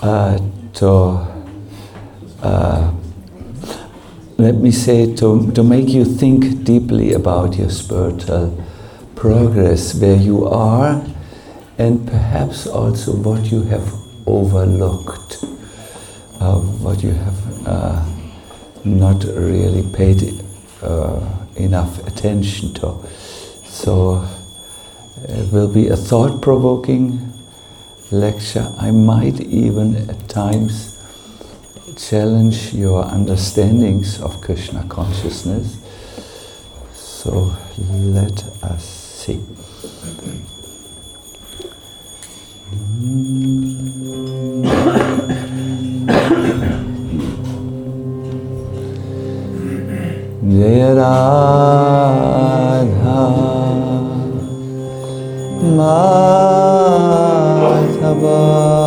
let me say, to make you think deeply about your spiritual progress, where you are, and perhaps also what you have overlooked, what you have not really paid enough attention to. So it will be a thought-provoking lecture. I might even at times challenge your understandings of Krishna consciousness. So let us see. Jaya Radha Madhava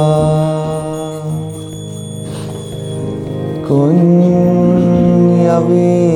Kunya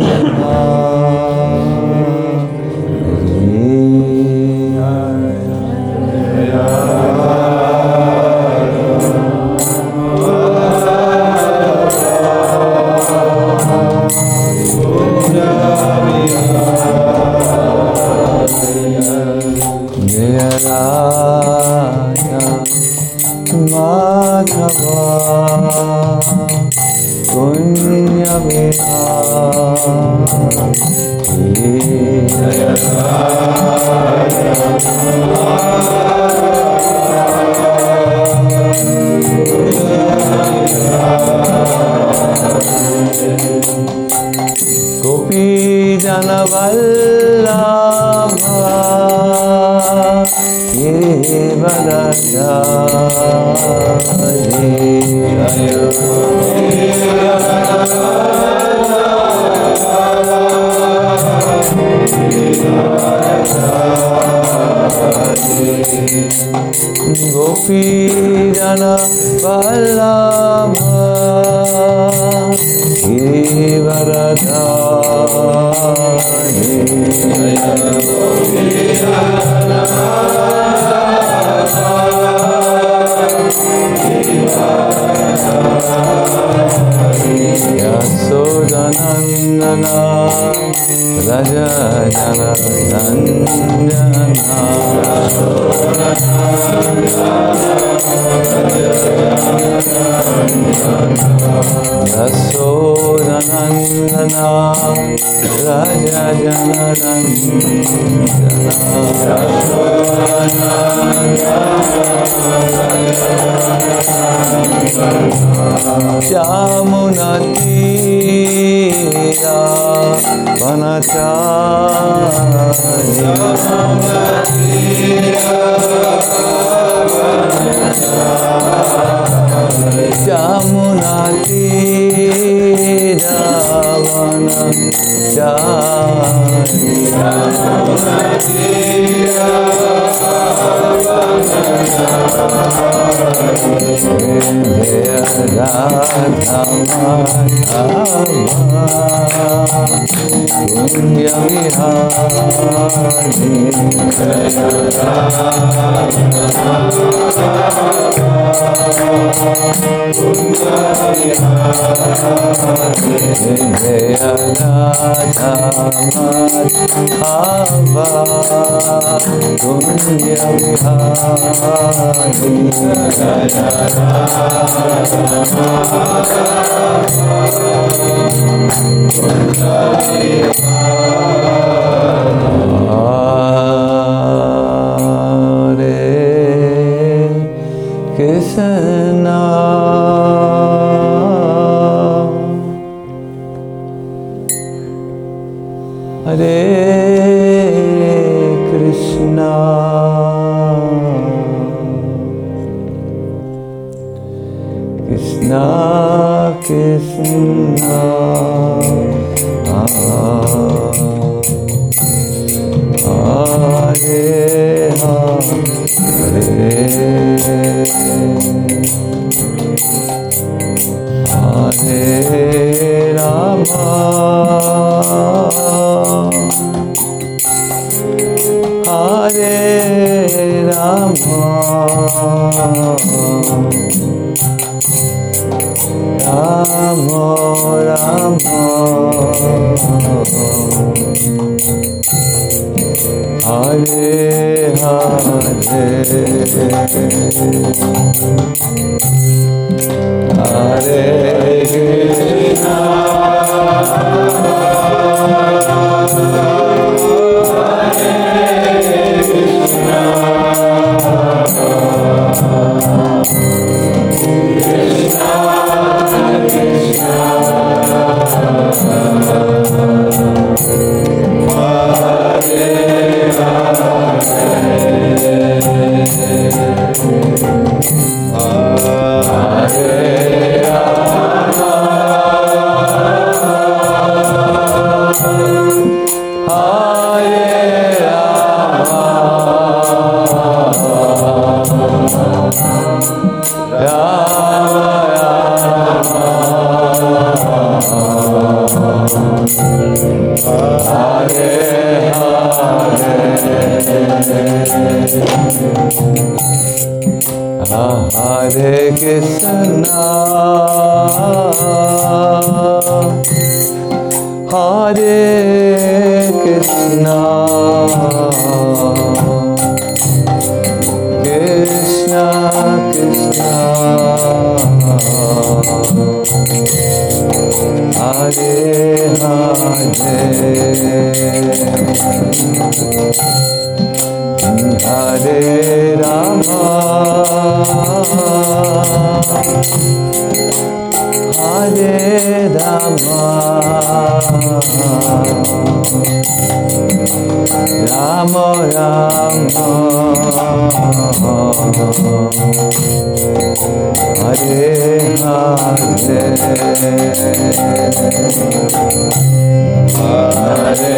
Gopi Jana Vallabha Gopi Jana Vallabha Yasodanandana Raja Jana Nandana Yasodanandana Raja Jana Jamuna Tira Vanachari Jamuna Tira Rama Rama Hare Hare Hare Krishna Hare Krishna Hare Krishna Krishna Krishna Hare Hare Hare Rama Hare Rama Rama Rama Hare Hare Hare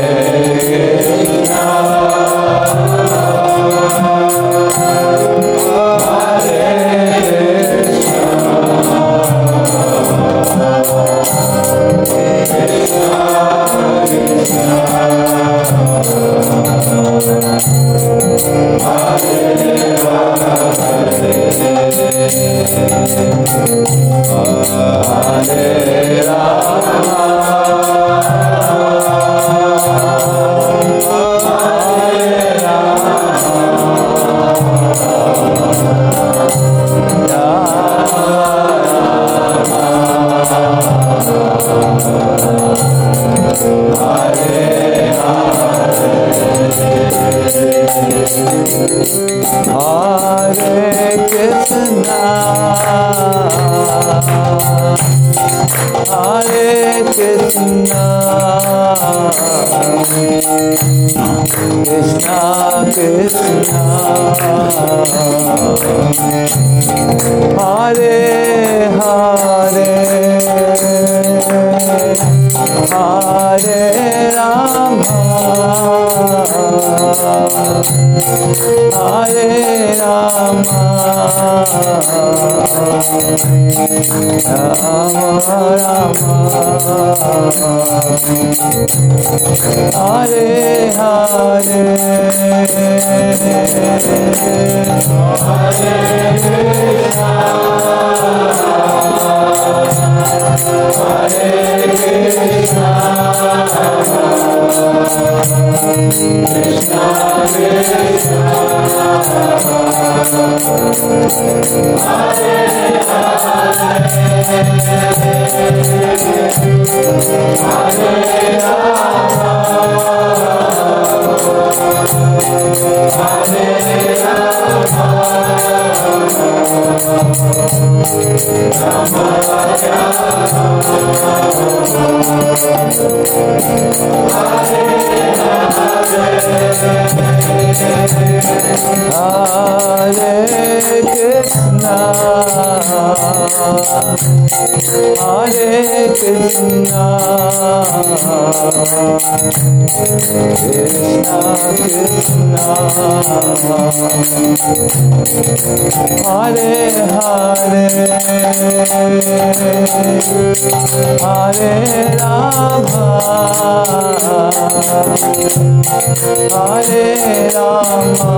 Hare Rama Hare Rama,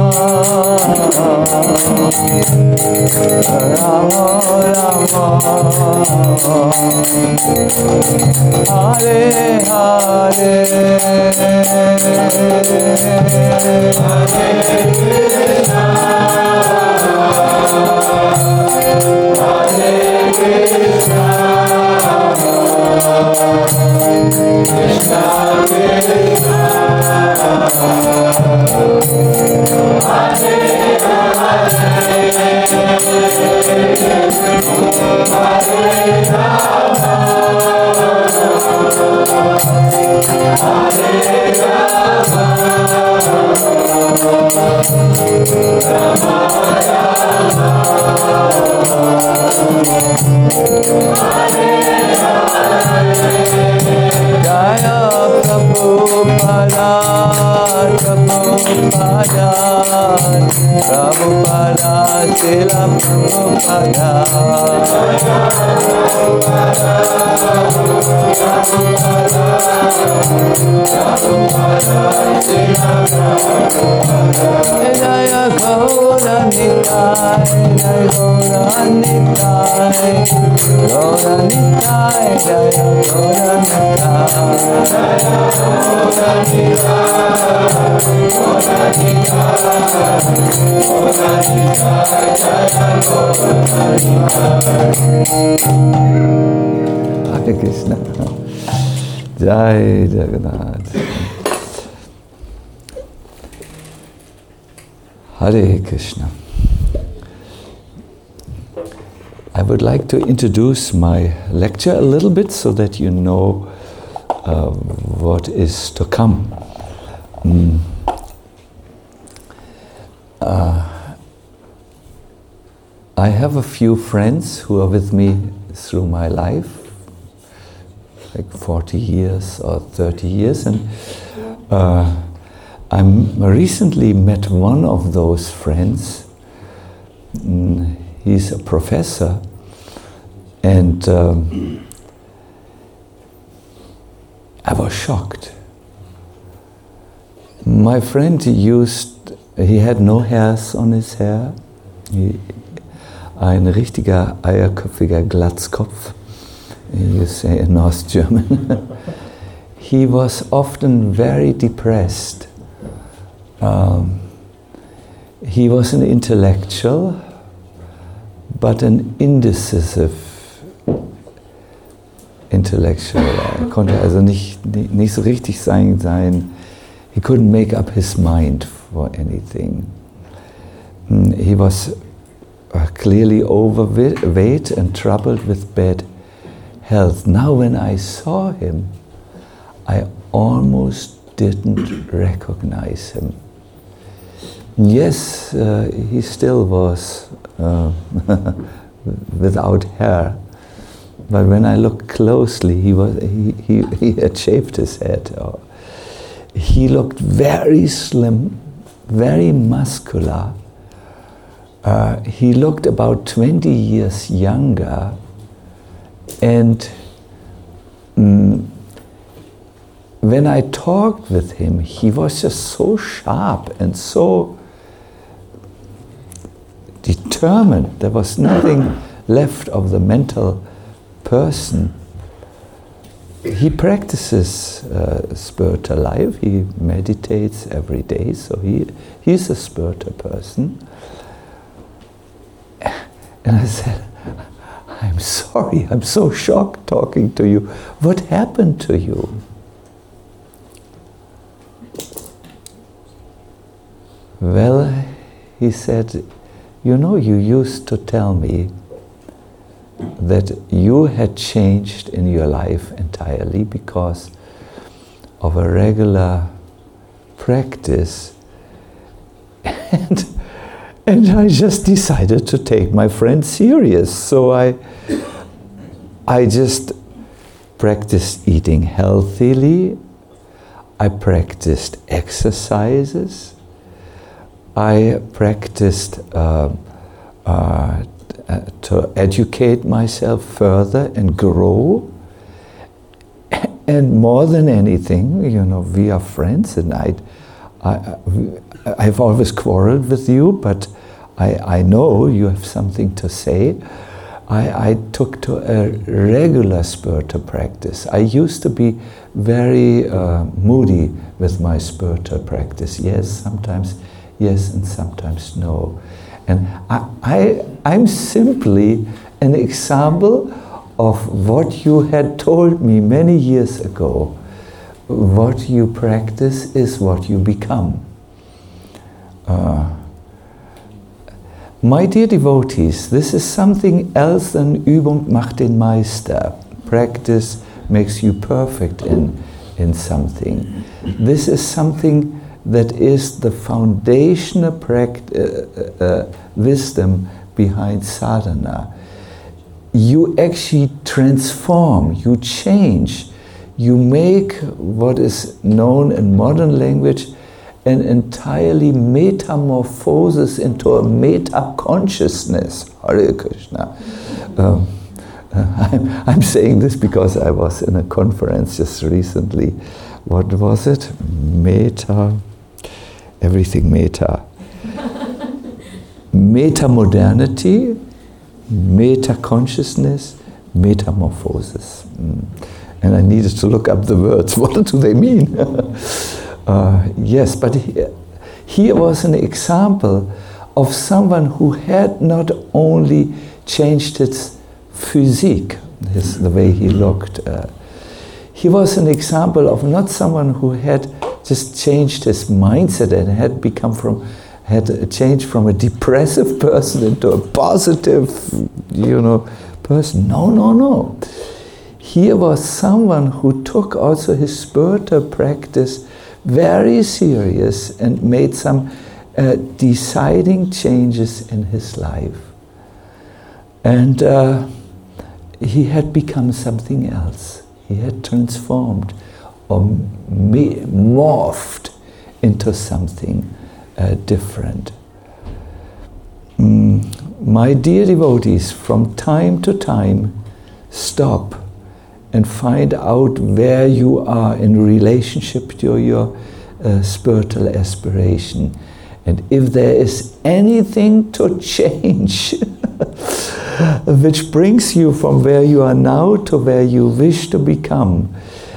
Rama Rama, Hare Hare, Hare Krishna, Hare Krishna, Krishna Krishna, Hare Hare, Hare Rama, Hare Rama, Rama Rama, Hare Hare. Jaya Prabhupada, Prabhupada, Prabhupada, Srila Prabhupada. Jaya Prabhupada, Prabhupada, Prabhupada, Srila Prabhupada. Jaya Gaura Nitai, Jaya Gaura Nitai, Gaura Nitai, Jaya Gaura Nitai. Hare Krishna, Jai Jagannath. Hare Krishna. I would like to introduce my lecture a little bit so that you know what is to come. I have a few friends who are with me through my life, like 40 years or 30 years, and I recently met one of those friends. He's a professor, and I was shocked. My friend he had no hairs on his hair. Ein richtiger eierköpfiger Glatzkopf, you say in North German. He was often very depressed. He was an intellectual, but an indecisive intellectual. Er konnte also nicht so richtig sein. He couldn't make up his mind for anything. He was clearly overweight and troubled with bad health. Now when I saw him, I almost didn't recognize him. Yes, he still was without hair, but when I looked closely, he had shaved his head. He looked very slim, very muscular. He looked about 20 years younger, and when I talked with him, he was just so sharp and so determined. There was nothing left of the mental person. He practices spiritual life. He meditates every day, so he's a spiritual person. And I said, I'm sorry, I'm so shocked talking to you. What happened to you? Well, he said, you know, you used to tell me that you had changed in your life entirely because of a regular practice. And I just decided to take my friend serious. So I just practiced eating healthily. I practiced exercises. I practiced to educate myself further and grow. And more than anything, you know, we are friends, and I've always quarreled with you, but I know you have something to say. I took to a regular spiritual practice. I used to be very moody with my spiritual practice. Yes, sometimes yes, and sometimes no. And I'm simply an example of what you had told me many years ago. What you practice is what you become. My dear devotees, this is something else than Übung macht den Meister. Practice makes you perfect in something. This is something that is the foundational wisdom behind sadhana. You actually transform, you change, you make what is known in modern language an entirely metamorphosis into a meta-consciousness. Hare Krishna. I'm saying this because I was in a conference just recently. What was it? Meta, everything meta. Meta-modernity, meta-consciousness, metamorphosis. And I needed to look up the words. What do they mean? Yes, but here was an example of someone who had not only changed his physique, the way he looked. He was an example of not someone who had just changed his mindset and had changed from a depressive person into a positive, person. No. Here was someone who took also his spiritual practice very serious and made some deciding changes in his life. And he had become something else. He had transformed or morphed into something different. My dear devotees, from time to time, stop and find out where you are in relationship to your spiritual aspiration. And if there is anything to change, which brings you from where you are now to where you wish to become,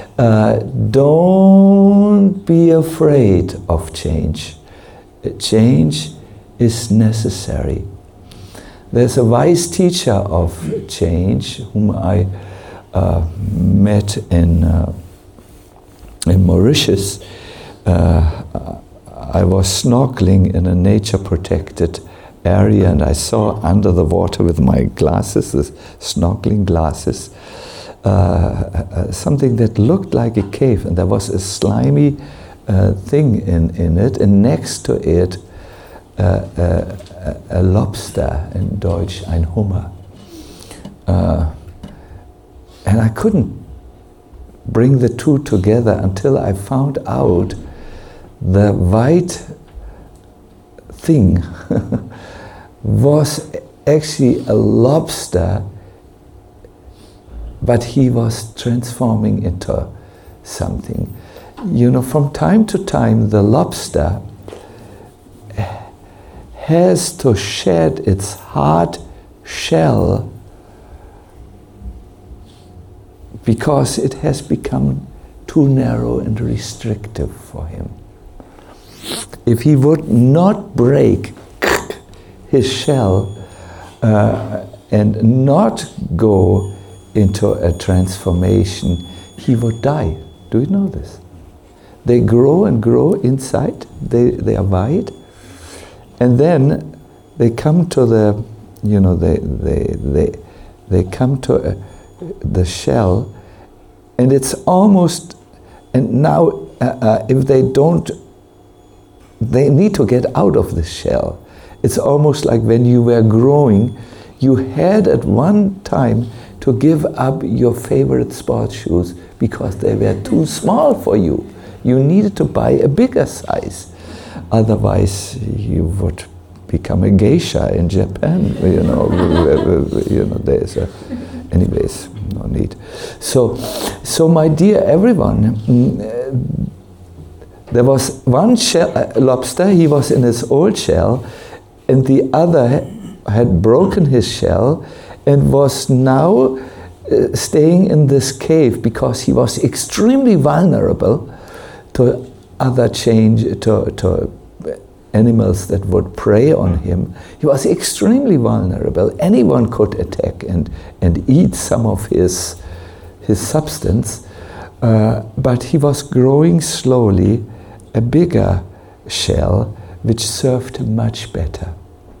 don't be afraid of change. Change is necessary. There's a wise teacher of change whom I met in Mauritius. I was snorkeling in a nature-protected area, and I saw under the water with my glasses, the snorkeling glasses, something that looked like a cave, and there was a slimy thing in it, and next to it a lobster, in Deutsch ein Hummer. And I couldn't bring the two together until I found out the white thing was actually a lobster, but he was transforming into something. From time to time, the lobster has to shed its hard shell because it has become too narrow and restrictive for him. If he would not break his shell and not go into a transformation, he would die. Do you know this? They grow and grow inside, they are wide, and then they come to the, they come to the shell, and it's almost, and now if they don't, they need to get out of the shell. It's almost like when you were growing, you had at one time to give up your favorite sports shoes because they were too small for you. You needed to buy a bigger size. Otherwise, you would become a geisha in Japan. There's a... Anyways, no need. So my dear everyone, There was one lobster, he was in his old shell, and the other had broken his shell and was now staying in this cave because he was extremely vulnerable to other to animals that would prey on him. He was extremely vulnerable. Anyone could attack and eat some of his substance, but he was growing slowly a bigger shell which served him much better.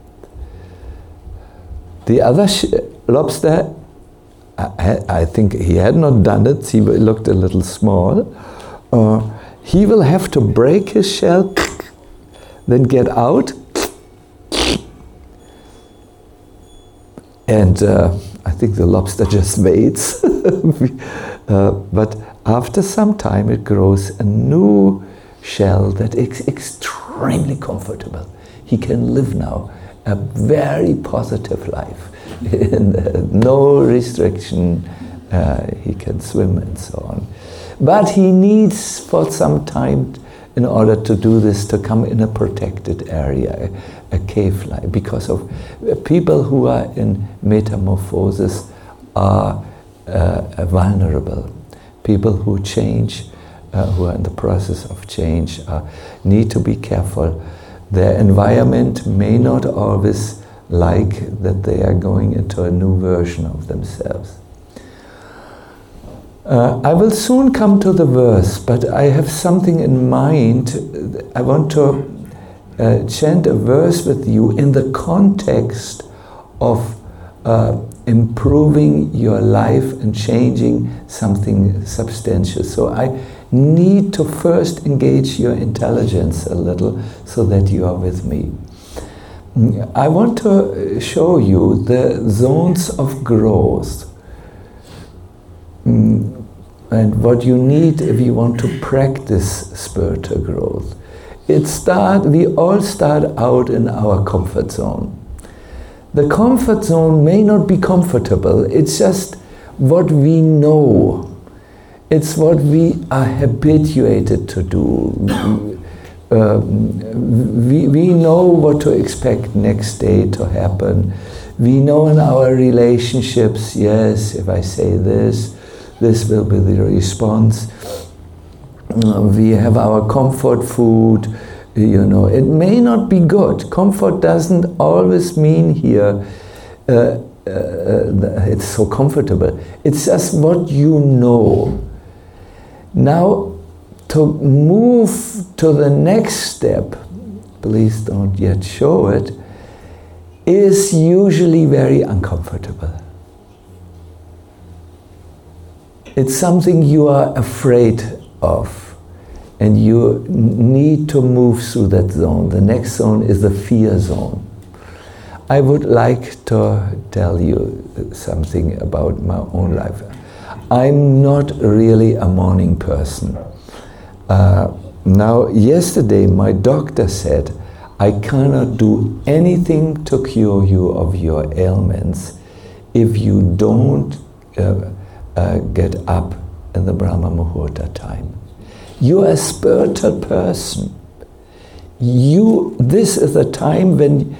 The other lobster, I think he had not done it, he looked a little small. He will have to break his shell, then get out, and I think the lobster just waits. But after some time it grows a new shell that is extremely comfortable. He can live now a very positive life, no restriction, he can swim and so on. But he needs for some time in order to do this to come in a protected area, a cave life, because of people who are in metamorphosis are vulnerable. People who change, who are in the process of change, need to be careful. Their environment may not always like that they are going into a new version of themselves. I will soon come to the verse, but I have something in mind. I want to chant a verse with you in the context of improving your life and changing something substantial. So I need to first engage your intelligence a little so that you are with me. I want to show you the zones of growth and what you need if you want to practice spiritual growth. We all start out in our comfort zone. The comfort zone may not be comfortable, it's just what we know. It's what we are habituated to do. We know what to expect next day to happen. We know in our relationships, yes, if I say this will be the response. We have our comfort food, it may not be good. Comfort doesn't always mean here it's so comfortable. It's just what you know. Now, to move to the next step, please don't yet show it, is usually very uncomfortable. It's something you are afraid of, and you need to move through that zone. The next zone is the fear zone. I would like to tell you something about my own life. I'm not really a morning person. Now, yesterday my doctor said, I cannot do anything to cure you of your ailments if you don't get up in the Brahma Muhurta time. You are a spiritual person. This is the time when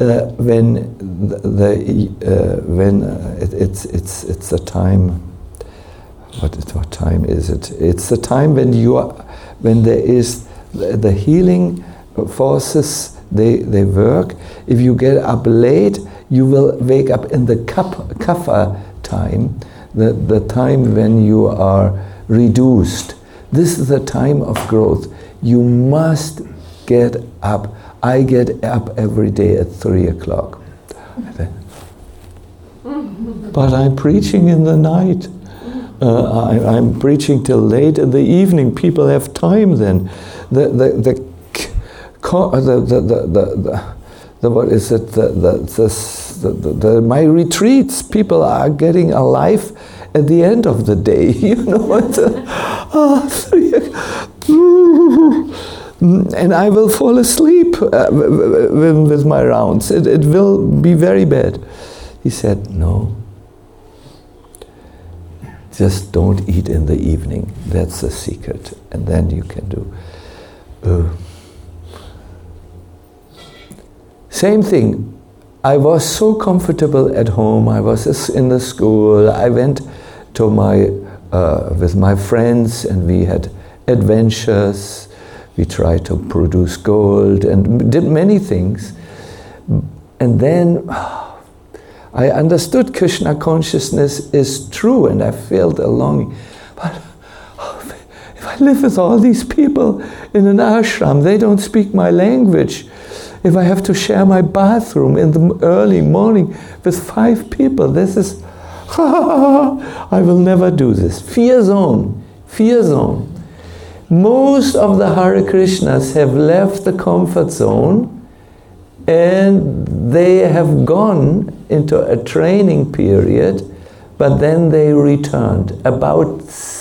it's the time. What time is it? It's the time when there is the healing forces. They work. If you get up late, you will wake up in the kapha time, the time when you are reduced. This is the time of growth. You must get up. I get up every day at 3 o'clock. But I'm preaching in the night. I'm preaching till late in the evening. People have time then. What is it? My retreats. People are getting alive at the end of the day. And I will fall asleep with my rounds. It will be very bad. He said, no. Just don't eat in the evening. That's the secret. And then you can do. Same thing. I was so comfortable at home. I was in the school. I went to with my friends, and we had adventures. We tried to produce gold and did many things. And then I understood Krishna consciousness is true, and I felt a longing. But if I live with all these people in an ashram, they don't speak my language. If I have to share my bathroom in the early morning with 5 people, this is, I will never do this. Fear zone, fear zone. Most of the Hare Krishnas have left the comfort zone, and they have gone into a training period, but then they returned. About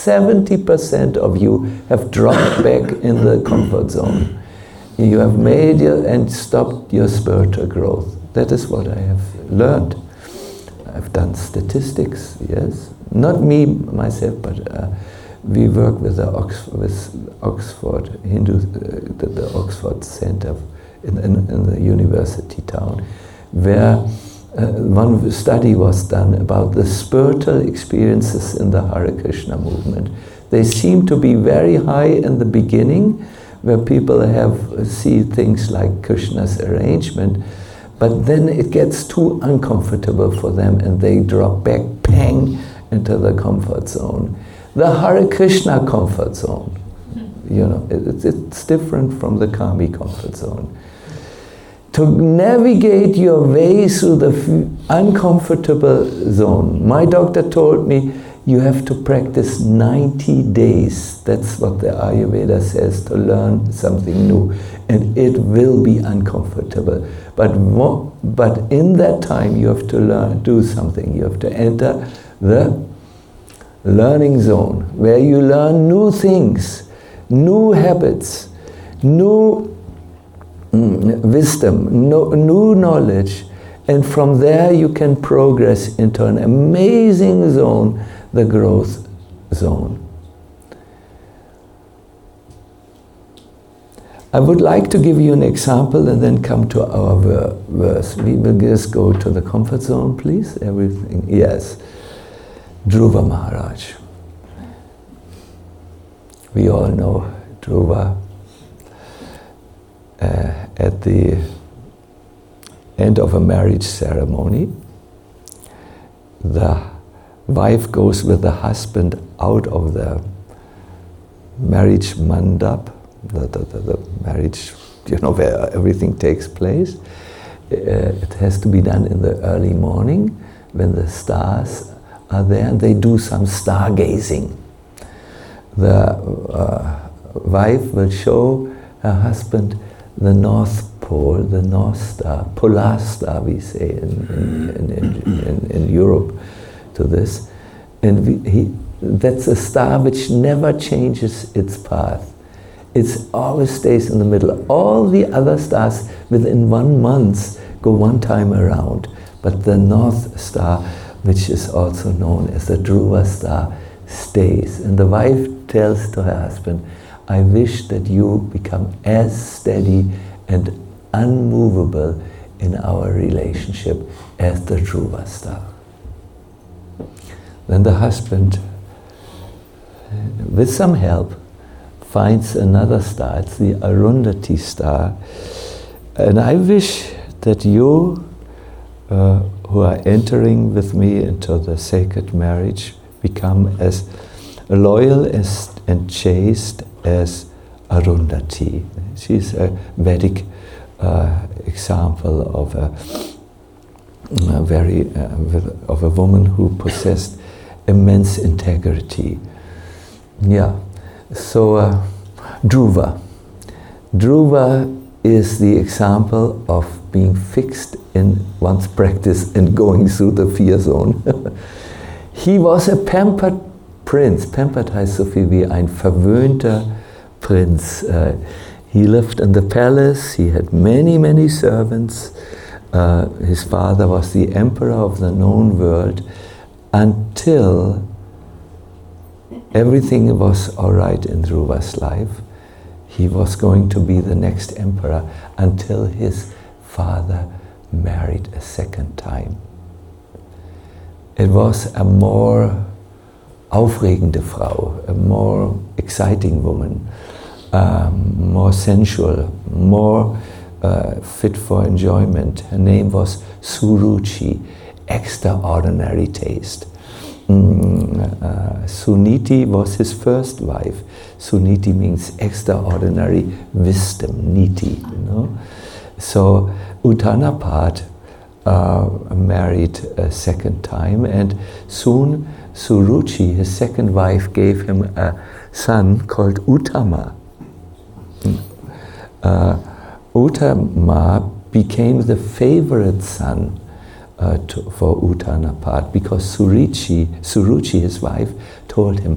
70% of you have dropped back in the comfort zone. You have made and stopped your spiritual growth. That is what I have learned. I've done statistics, yes. Not me, myself, but we work with Oxford Hindu, the Oxford Center in the university town, where one study was done about the spiritual experiences in the Hare Krishna movement. They seem to be very high in the beginning, where people see things like Krishna's arrangement, but then it gets too uncomfortable for them, and they drop back, bang, into the comfort zone. The Hare Krishna comfort zone, it's different from the Kami comfort zone. To navigate your way through the uncomfortable zone, my doctor told me, you have to practice 90 days. That's what the Ayurveda says, to learn something new. And it will be uncomfortable. But in that time, you have to do something. You have to enter the learning zone, where you learn new things, new habits, new wisdom, new knowledge. And from there, you can progress into an amazing zone, the growth zone. I would like to give you an example and then come to our verse. We will just go to the comfort zone, please. Everything, yes. Dhruva Maharaj. We all know Dhruva. At the end of a marriage ceremony, the wife goes with the husband out of the marriage mandap, the marriage, where everything takes place. It has to be done in the early morning when the stars are there, and they do some stargazing. The wife will show her husband the North Pole, the North Star, Polar Star, we say in Europe to this. And that's a star which never changes its path. It always stays in the middle. All the other stars within 1 month go one time around. But the North Star, which is also known as the Dhruva star, stays. And the wife tells to her husband, I wish that you become as steady and unmovable in our relationship as the Dhruva star. Then the husband, with some help, finds another star. It's the Arundhati star. And I wish that you, who are entering with me into the sacred marriage, become as loyal and chaste as Arundhati. She's a Vedic example of a woman who possessed immense integrity. Yeah. So Dhruva. Dhruva is the example of being fixed in one's practice and going through the fear zone. He was a pampered prince. Pampered heißt so viel wie ein verwöhnter Prinz. He lived in the palace. He had many, many servants. His father was the emperor of the known world, until everything was all right in Dhruva's life. he was going to be the next emperor until his father married a second time. It was a more aufregende Frau, a more exciting woman, more sensual, more fit for enjoyment. Her name was Suruchi, extraordinary taste. Suniti was his first wife. Suniti means extraordinary wisdom, niti, you know. So Uttanapad married a second time, and soon Suruchi, his second wife, gave him a son called Uttama. Uttama became the favorite son for Uttanapad, because Suruchi, his wife, told him,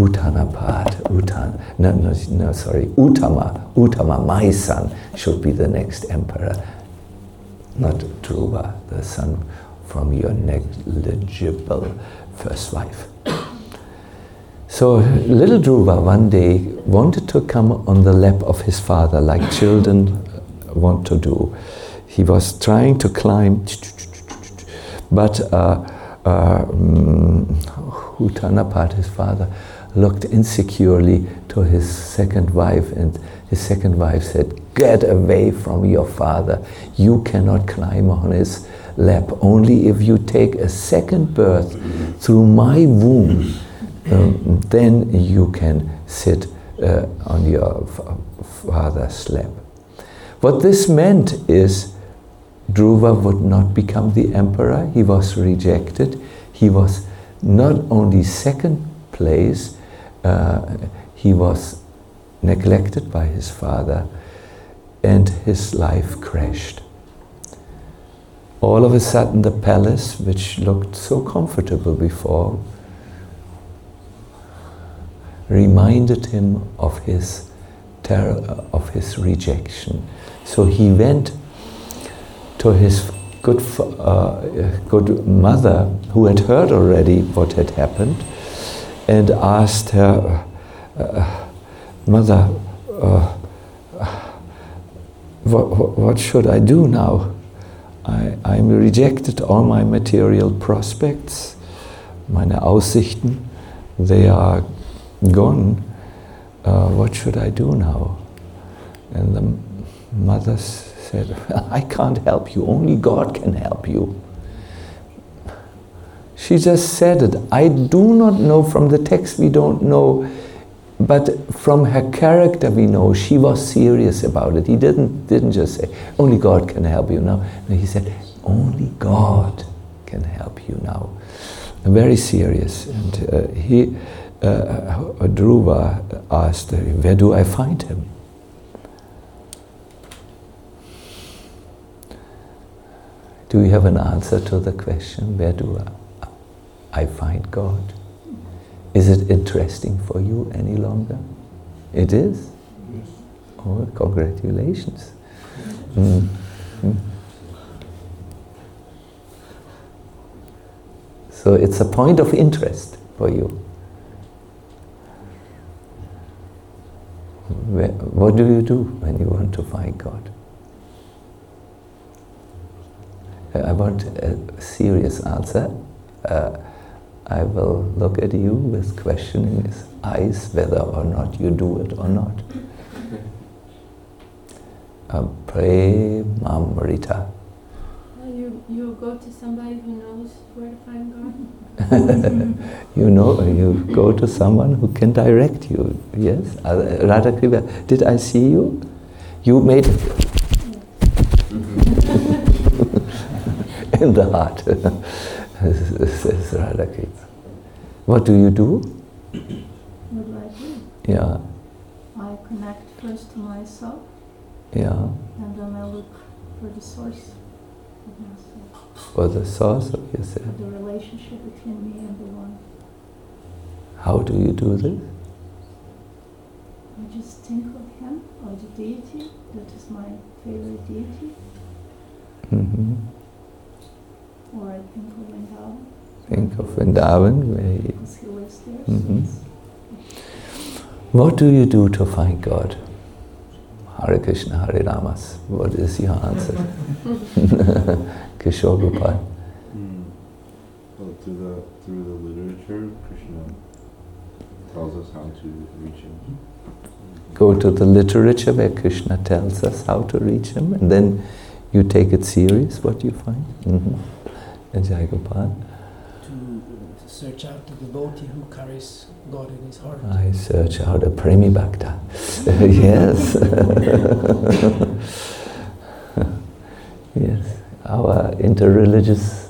Uttama, my son, should be the next emperor, not Dhruva, the son from your negligible first wife. So little Dhruva one day wanted to come on the lap of his father, like children want to do. He was trying to climb, but Uttanapad, his father, looked insecurely to his second wife, and his second wife said, "Get away from your father. You cannot climb on his lap. Only if you take a second birth through my womb, then you can sit on your father's lap." What this meant is Dhruva would not become the emperor. He was rejected. He was not only second place, he was neglected by his father, and his life crashed. All of a sudden, the palace, which looked so comfortable before, reminded him of his terror, of his rejection. So he went to his good mother, who had heard already what had happened, and asked her, "Mother, what should I do now? I'm rejected, all my material prospects, meine Aussichten, they are gone. What should I do now?" And the mother said, "I can't help you, only God can help you." She just said it. I do not know, from the text we don't know, but from her character we know she was serious about it. He didn't just say, "Only God can help you now." No, he said, "Only God can help you now." Very serious. And Dhruva asked, "Where do I find him?" Do you have an answer to the question, where do I find God? Is it interesting for you any longer? It is? Yes. Oh, congratulations. So it's a point of interest for you. What do you do when you want to find God? I want a serious answer. I will look at you with questioning eyes whether or not you do it or not. Pray, Mom Rita. You go to somebody who knows where to find God? You go to someone who can direct you. Yes? Radha, did I see you? You made in the heart, says Radhakrishna. What do you do? What do I do? Yeah. I connect first to myself, Yeah. and then I look for the source of myself. For the source of yourself. For the relationship between me and the one. How do you do this? I just think of him, or the deity, that is my favorite deity. Mm-hmm. Or I think of Vrindavan. Think of Vrindavan, where he... Because he lives there. Mm-hmm. What do you do to find God? Hare Krishna, Hare Ramas. What is your answer? Kishore Gopal. Well, through the literature, Krishna tells us how to reach him. Go to the literature where Krishna tells us how to reach him, and then you take it serious, what you find. Jai Gopal. To search out the devotee who carries God in his heart. I search out a Premi Bhakta. Yes. Yes. Our interreligious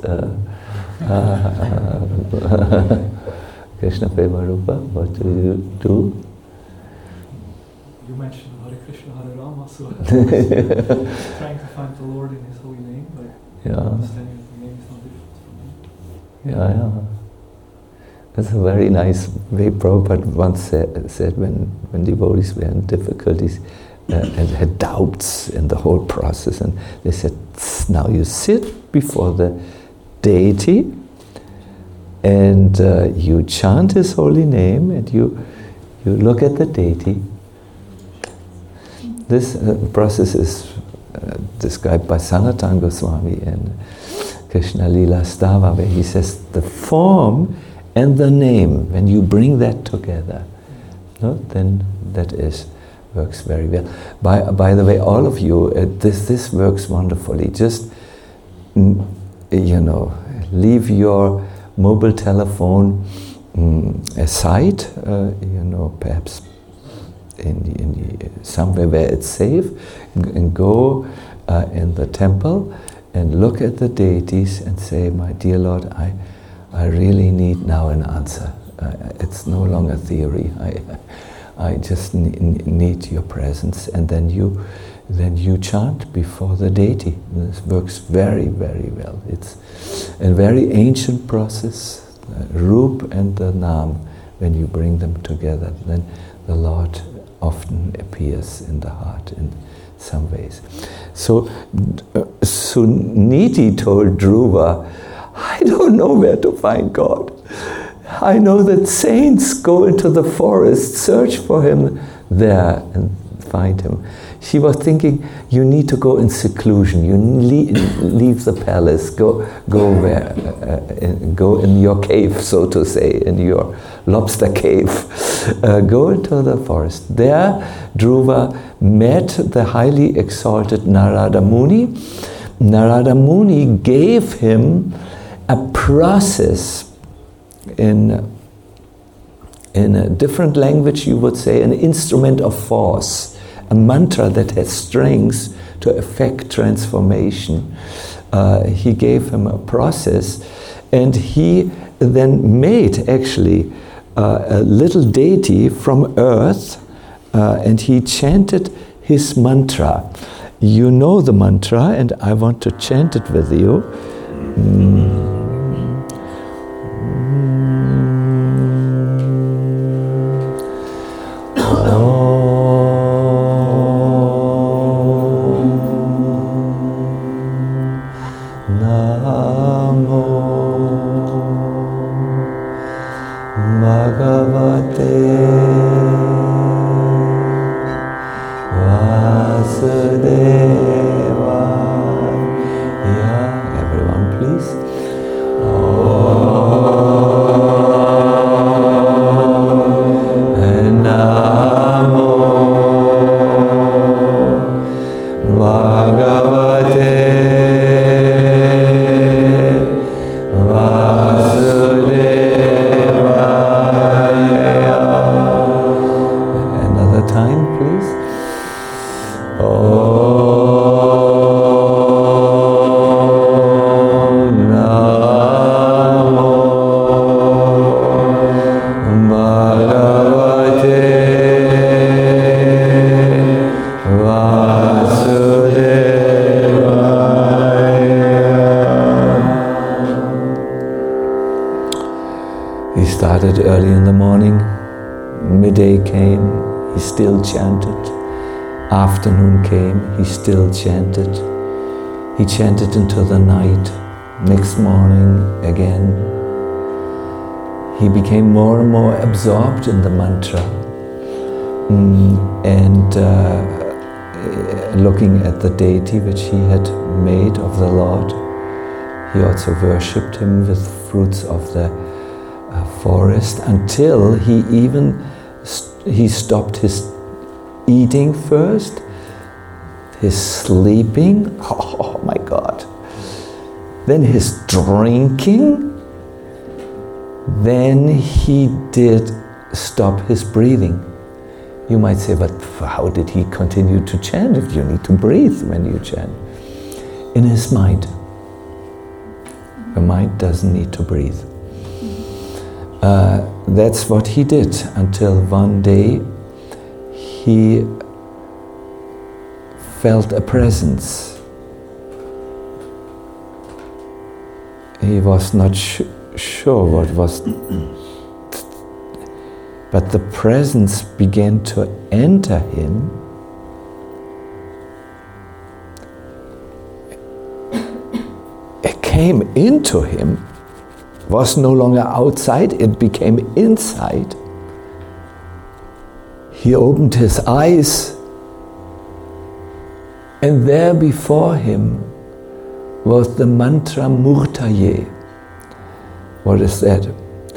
Krishna Prema Rupa, what do you do? You mentioned Hare Krishna, Hare Rama, so trying to find the Lord in His holy name, but understanding that the name is not different from Him. Yeah. That's a very nice way Prabhupada once said when devotees were in difficulties and had doubts in the whole process, and they said, now you sit before the deity and you chant his holy name and you look at the deity. This process is described by Sanatana Goswami in Krishna Lila Stava, where he says the form and the name, when you bring that together, then that works very well. By the way, all of you, this works wonderfully. Just leave your mobile telephone aside, perhaps in somewhere where it's safe, and go in the temple and look at the deities and say, my dear Lord, I really need now an answer. It's no longer theory. I just need your presence, and then you chant before the deity. This works very, very well. It's a very ancient process. Rup and the Nam, when you bring them together, then the Lord often appears in the heart in some ways. So Suniti told Dhruva, I don't know where to find God. I know that saints go into the forest, search for him there and find him. She was thinking, you need to go in seclusion. You leave the palace. Go where? Go in your cave, so to say, in your lobster cave. Go into the forest. There, Dhruva met the highly exalted Narada Muni. Narada Muni gave him a process in a different language, you would say, an instrument of force. A mantra that has strength to effect transformation. He gave him a process, and he then made actually a little deity from earth, and he chanted his mantra. You know the mantra, and I want to chant it with you. Early in the morning, midday came, he still chanted. Afternoon came, he still chanted. He chanted into the night. Next morning again. He became more and more absorbed in the mantra. And looking at the deity which he had made of the Lord. He also worshipped him with fruits of the forest until he stopped his eating first, his sleeping, oh my God, then his drinking, then he did stop his breathing. You might say, but how did he continue to chant if you need to breathe when you chant? In his mind. The mind doesn't need to breathe. That's what he did until one day he felt a presence. He was not sure what was, but the presence began to enter him. It came into him, was no longer outside, it became inside. He opened his eyes, and there before him was the mantra Murtaye. What is that?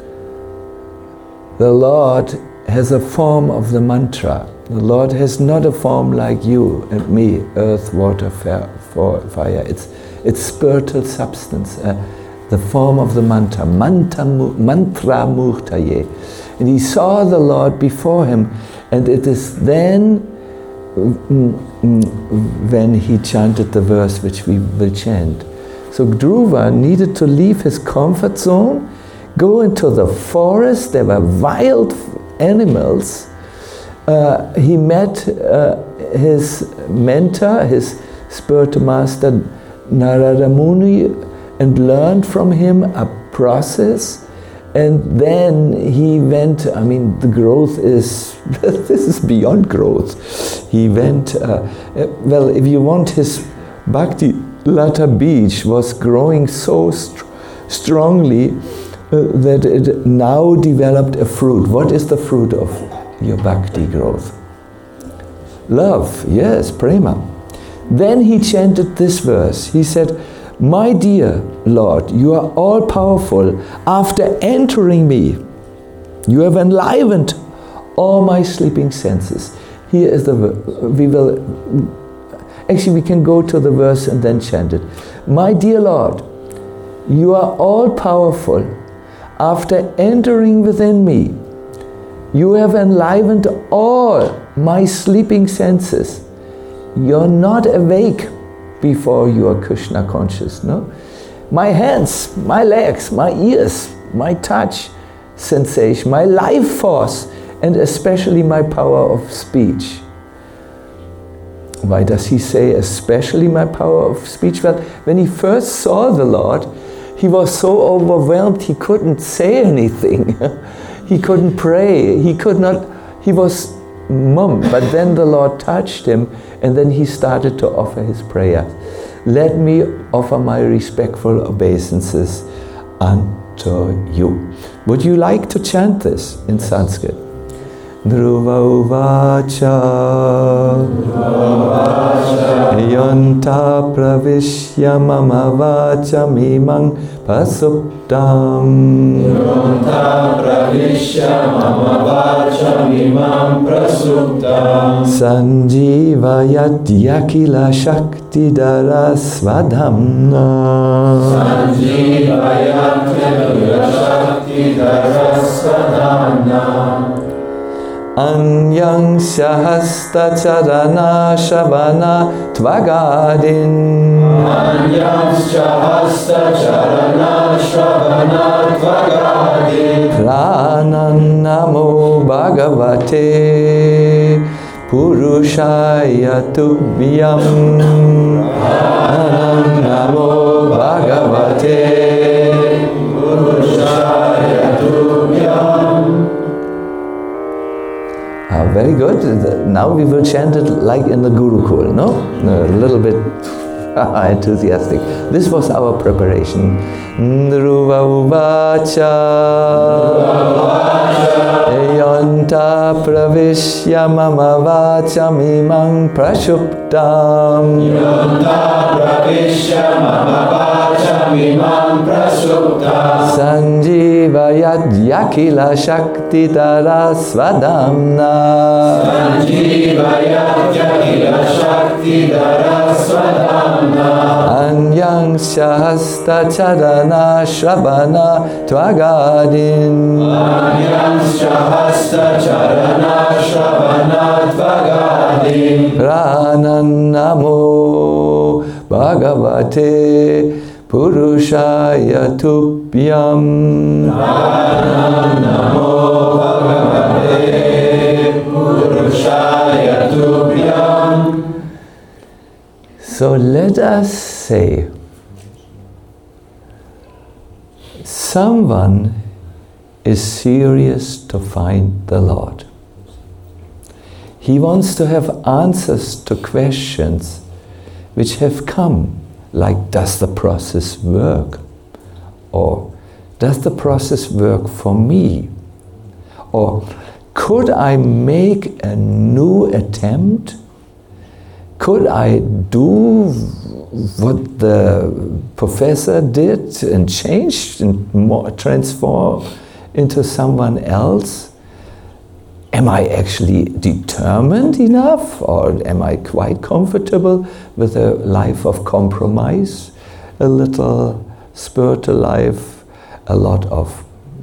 The Lord has a form of the mantra. The Lord has not a form like you and me, earth, water, fire. It's spiritual substance, the form of the mantra, mantra Murtaye. And he saw the Lord before him, and it is then when he chanted the verse which we will chant. So Dhruva needed to leave his comfort zone, go into the forest. There were wild animals. He met his mentor, his spiritual master Narada Muni, and learned from him a process. And then he went, the growth is, this is beyond growth. He went, if you want, his Bhakti Lata Beach was growing so strongly that it now developed a fruit. What is the fruit of your Bhakti growth? Love, yes, prema. Then he chanted this verse. He said, "My dear Lord, you are all powerful. After entering me, you have enlivened all my sleeping senses." Here is we can go to the verse and then chant it. "My dear Lord, you are all powerful. After entering within me, you have enlivened all my sleeping senses. You're not awake before you are Krishna conscious, no? My hands, my legs, my ears, my touch sensation, my life force, and especially my power of speech." Why does he say especially my power of speech? Well, when he first saw the Lord, he was so overwhelmed he couldn't say anything. He couldn't pray. He was mum. But then the Lord touched him, and then he started to offer his prayer. "Let me offer my respectful obeisances unto you." Would you like to chant this in Sanskrit? Dhruva uvacha yanta pravishya mama vacha mimang pasuptam sanjivayat yakila shakti darasvadhamna Anyang Sahasta Charana Shavana Tvagadin Pranan Namo Bhagavate Purushaya Tubhyam Pranan Namo Bhagavate Purushaya Tubhyam. Very good. Now we will chant it like in the Gurukul, no? A little bit enthusiastic. This was our preparation. Dhruva uvacha yanta pravishya mama vacha mimang prashuptam prasuptam. Yonta pravishya mama vacham imam prasuptam. Sanjivayat yakila shakti darasvadamna. Sanjivayat yakila shakti darasvadamna. Anyang shahasta charana shravana tvagadin. Anyam shahasta charana shravana tvagadin. Pranan namo bhagavate purushaya tubhyam. Pranam namo bhagavate purushaya tubhyam. So let us say, someone is serious to find the Lord. He wants to have answers to questions which have come, like, does the process work? Or does the process work for me? Or could I make a new attempt? Could I do what the professor did and change and transform into someone else? Am I actually determined enough, or am I quite comfortable with a life of compromise? A little spiritual life, a lot of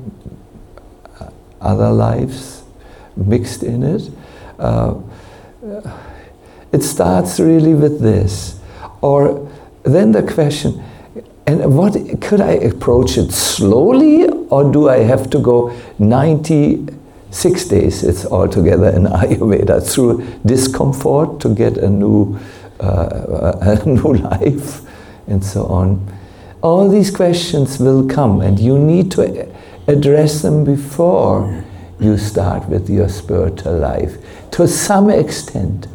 other lives mixed in it. It starts really with this. Or then the question, and what could I approach it slowly, or do I have to go 96 days, it's altogether in Ayurveda, through discomfort to get a new life, and so on. All these questions will come, and you need to address them before you start with your spiritual life, to some extent.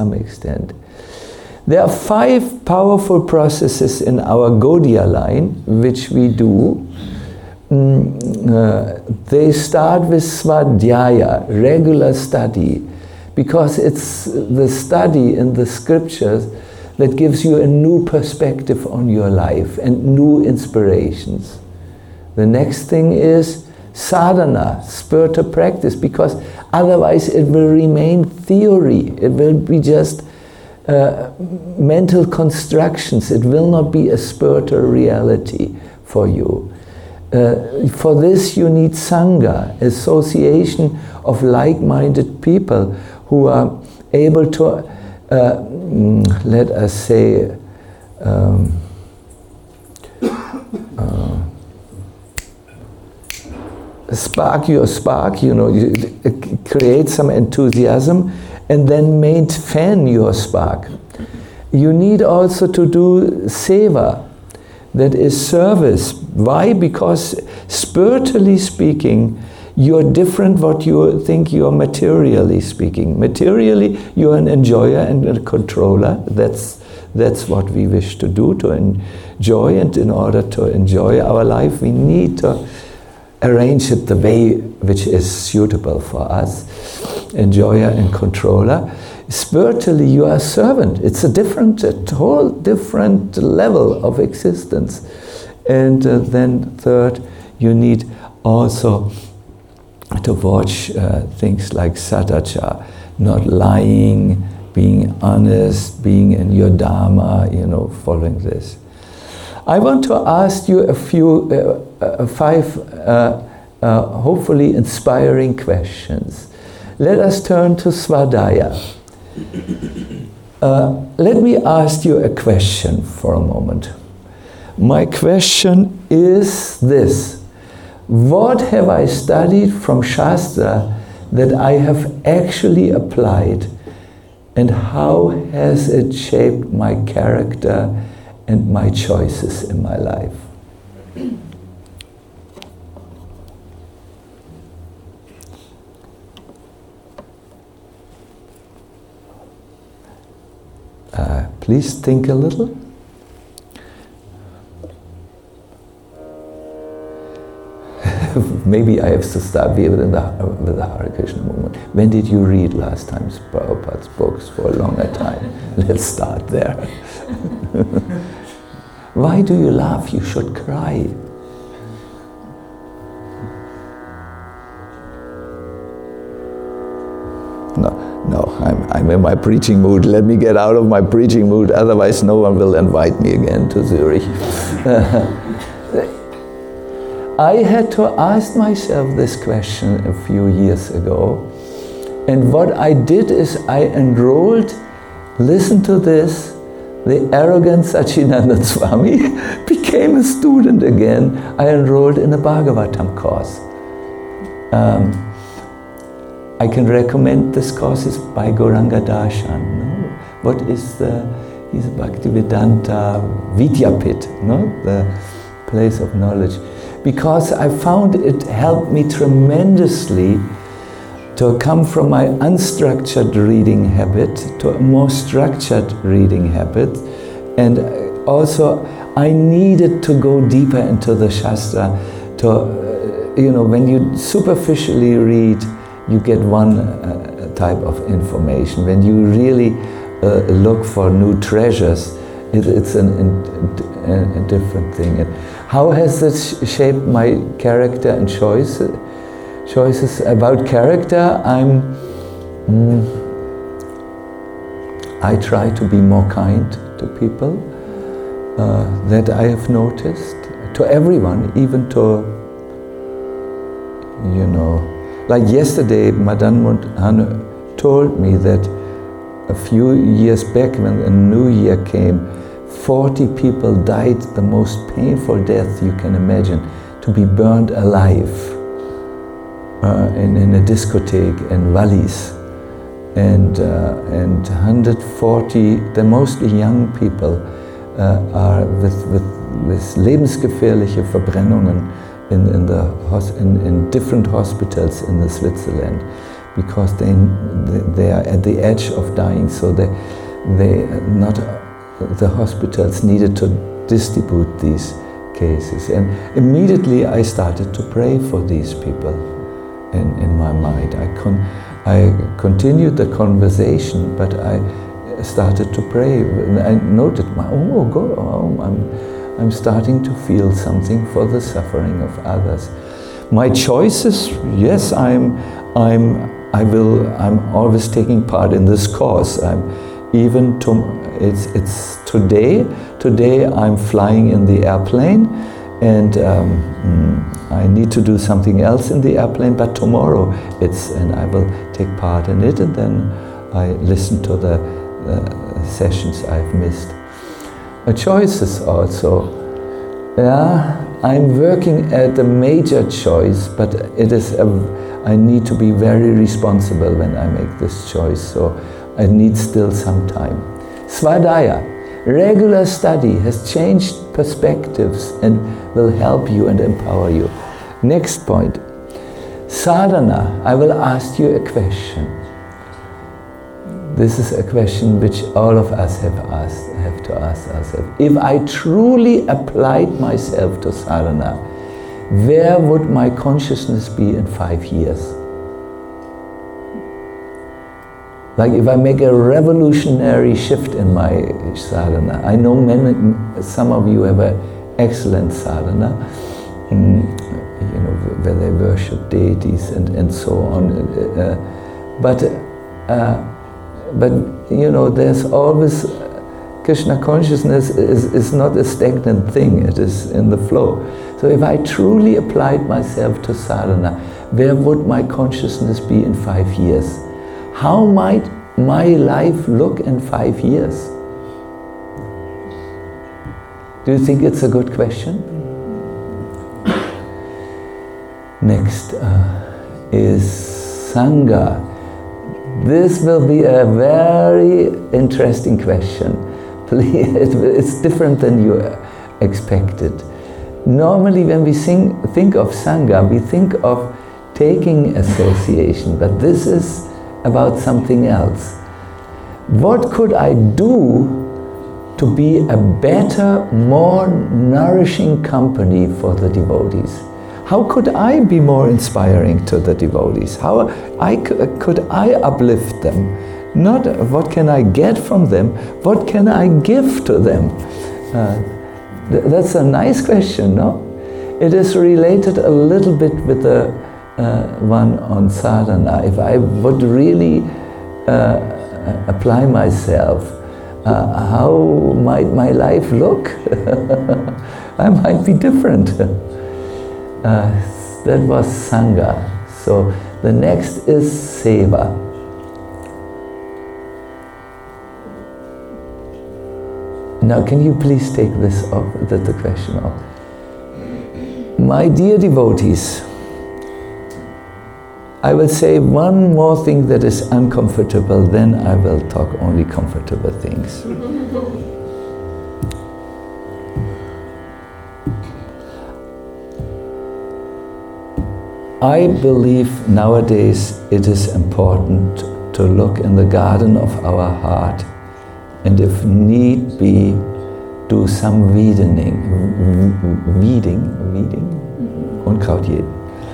There are 5 powerful processes in our Gaudiya line, which we do. They start with Svadhyaya, regular study, because it's the study in the scriptures that gives you a new perspective on your life and new inspirations. The next thing is sadhana, spiritual practice, because otherwise it will remain theory. It will be just mental constructions. It will not be a spiritual reality for you. For this you need Sangha, association of like-minded people who are able to, let us say, spark your spark, you create some enthusiasm and then fan your spark. You need also to do seva, that is service. Why? Because spiritually speaking, you're different what you think you are materially speaking. Materially, you're an enjoyer and a controller. That's what we wish to do, to enjoy, and in order to enjoy our life, we need to arrange it the way which is suitable for us, enjoyer and controller. Spiritually, you are a servant. It's a whole different level of existence. And then third, you need also to watch things like sadacha, not lying, being honest, being in your dharma, following this. I want to ask you a few, 5 hopefully inspiring questions. Let us turn to Svadhyaya. Let me ask you a question for a moment. My question is this: what have I studied from Shastra that I have actually applied, and how has it shaped my character and my choices in my life? Please think a little. maybe I have to start with the Hare Krishna movement. When did you read last time Prabhupada's books for a longer time? Let's start there. Why do you laugh? You should cry. No, I'm in my preaching mood. Let me get out of my preaching mood, otherwise no one will invite me again to Zurich. I had to ask myself this question a few years ago, and what I did is I enrolled, listen to this, the arrogant Sachinanda Swami became a student again. I enrolled in a Bhagavatam course. I can recommend this course is by Gauranga Darshan. No? What is he's a Bhaktivedanta Vidyapit, no? The place of knowledge. Because I found it helped me tremendously to come from my unstructured reading habit to a more structured reading habit. And also I needed to go deeper into the Shastra to, when you superficially read, you get one type of information. When you really look for new treasures, it's a different thing. And how has this shaped my character and choices? About character, I try to be more kind to people. That I have noticed. To everyone, even to, like yesterday, Madan Mohan told me that a few years back when a new year came, 40 people died the most painful death you can imagine, to be burned alive in a discotheque in Wallis. And 140, they're mostly young people, are with lebensgefährliche Verbrennungen in different hospitals in the Switzerland, because they are at the edge of dying, so the hospitals needed to distribute these cases. And immediately I started to pray for these people in my mind. I continued the conversation, but I started to pray. And I noted, I'm starting to feel something for the suffering of others. My choices, yes, I'm always taking part in this course. It's today. Today I'm flying in the airplane, and I need to do something else in the airplane. But tomorrow and I will take part in it, and then I listen to the sessions I've missed. Choices also. Yeah, I'm working at a major choice, but I need to be very responsible when I make this choice, so I need still some time. Svadhyaya, regular study has changed perspectives and will help you and empower you. Next point, sadhana. I will ask you a question. This is a question which all of us have to ask ourselves. If I truly applied myself to sadhana, where would my consciousness be in 5 years? Like if I make a revolutionary shift in my sadhana. I know some of you have an excellent sadhana, where they worship deities and so on. But there's always, Krishna consciousness is not a stagnant thing, it is in the flow. So if I truly applied myself to sadhana, where would my consciousness be in 5 years? How might my life look in 5 years? Do you think it's a good question? Next is Sangha. This will be a very interesting question. Please, it's different than you expected. Normally when we think of Sangha, we think of taking association, but this is about something else. What could I do to be a better, more nourishing company for the devotees? how could I be more inspiring to the devotees? How could I uplift them? Not what can I get from them, what can I give to them? That's a nice question, no? It is related a little bit with the one on sadhana. If I would really apply myself, how might my life look? I might be different. That was Sangha. So the next is Seva. Now can you please take this off, the question off? My dear devotees, I will say one more thing that is uncomfortable, then I will talk only comfortable things. I believe nowadays it is important to look in the garden of our heart and if need be, do some weeding, Unkraut jäten.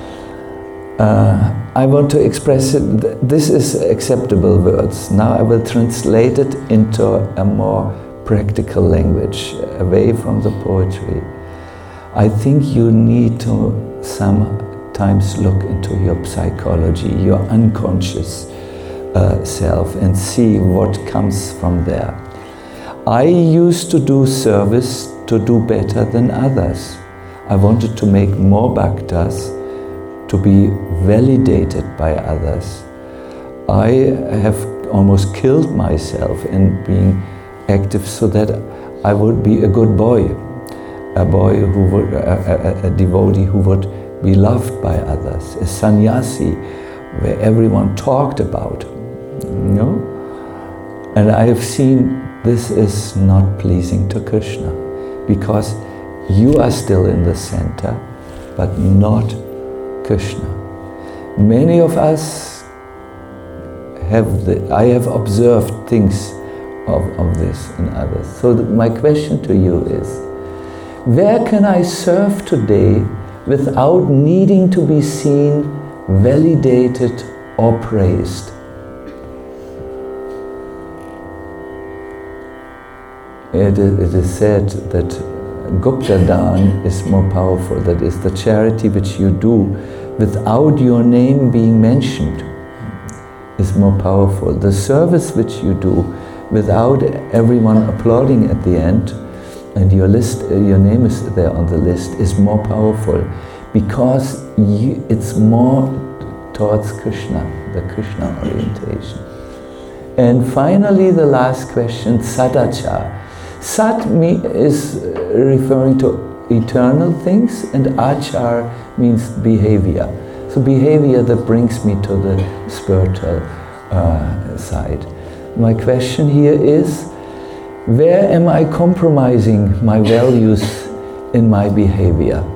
I want to express it, this is acceptable words. Now I will translate it into a more practical language, away from the poetry. I think you need to sometimes look into your psychology, your unconscious self, and see what comes from there. I used to do service to do better than others. I wanted to make more bhaktas, to be validated by others. I have almost killed myself in being active so that I would be a good boy, a boy who would, a devotee who would be loved by others, a sannyasi where everyone talked about, you know? And I have seen this is not pleasing to Krishna because you are still in the center, but not Krishna. Many of us I have observed things of this in others. So my question to you is, where can I serve today without needing to be seen, validated or praised? It is said that Gupta Dan is more powerful. That is the charity which you do without your name being mentioned is more powerful. The service which you do without everyone applauding at the end and your name is there on the list is more powerful because it's more towards Krishna, the Krishna orientation. And finally the last question, Sadachar. Sat is referring to eternal things and achar means behavior. So behavior that brings me to the spiritual side. My question here is, where am I compromising my values in my behavior?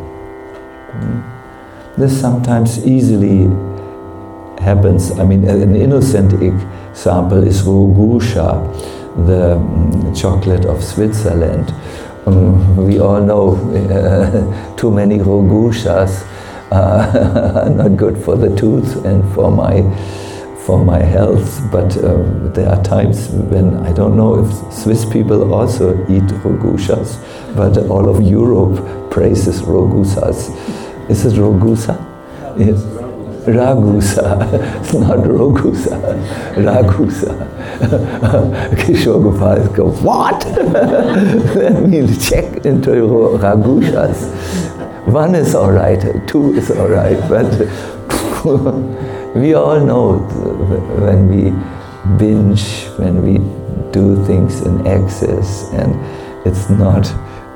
This sometimes easily happens. I mean, an innocent example is Rogusha, the chocolate of Switzerland. We all know too many Rogushas are not good for the tooth and for my health, but there are times when I don't know if Swiss people also eat Rogushas, but all of Europe praises Rogusas. Is it Rogusa? Yes. Ragusa, it's not Rogusa, Ragusa. Kishore Gopal goes, what? Let me check into Ragushas. One is all right, two is all right, but we all know when we binge, when we do things in excess, and it's not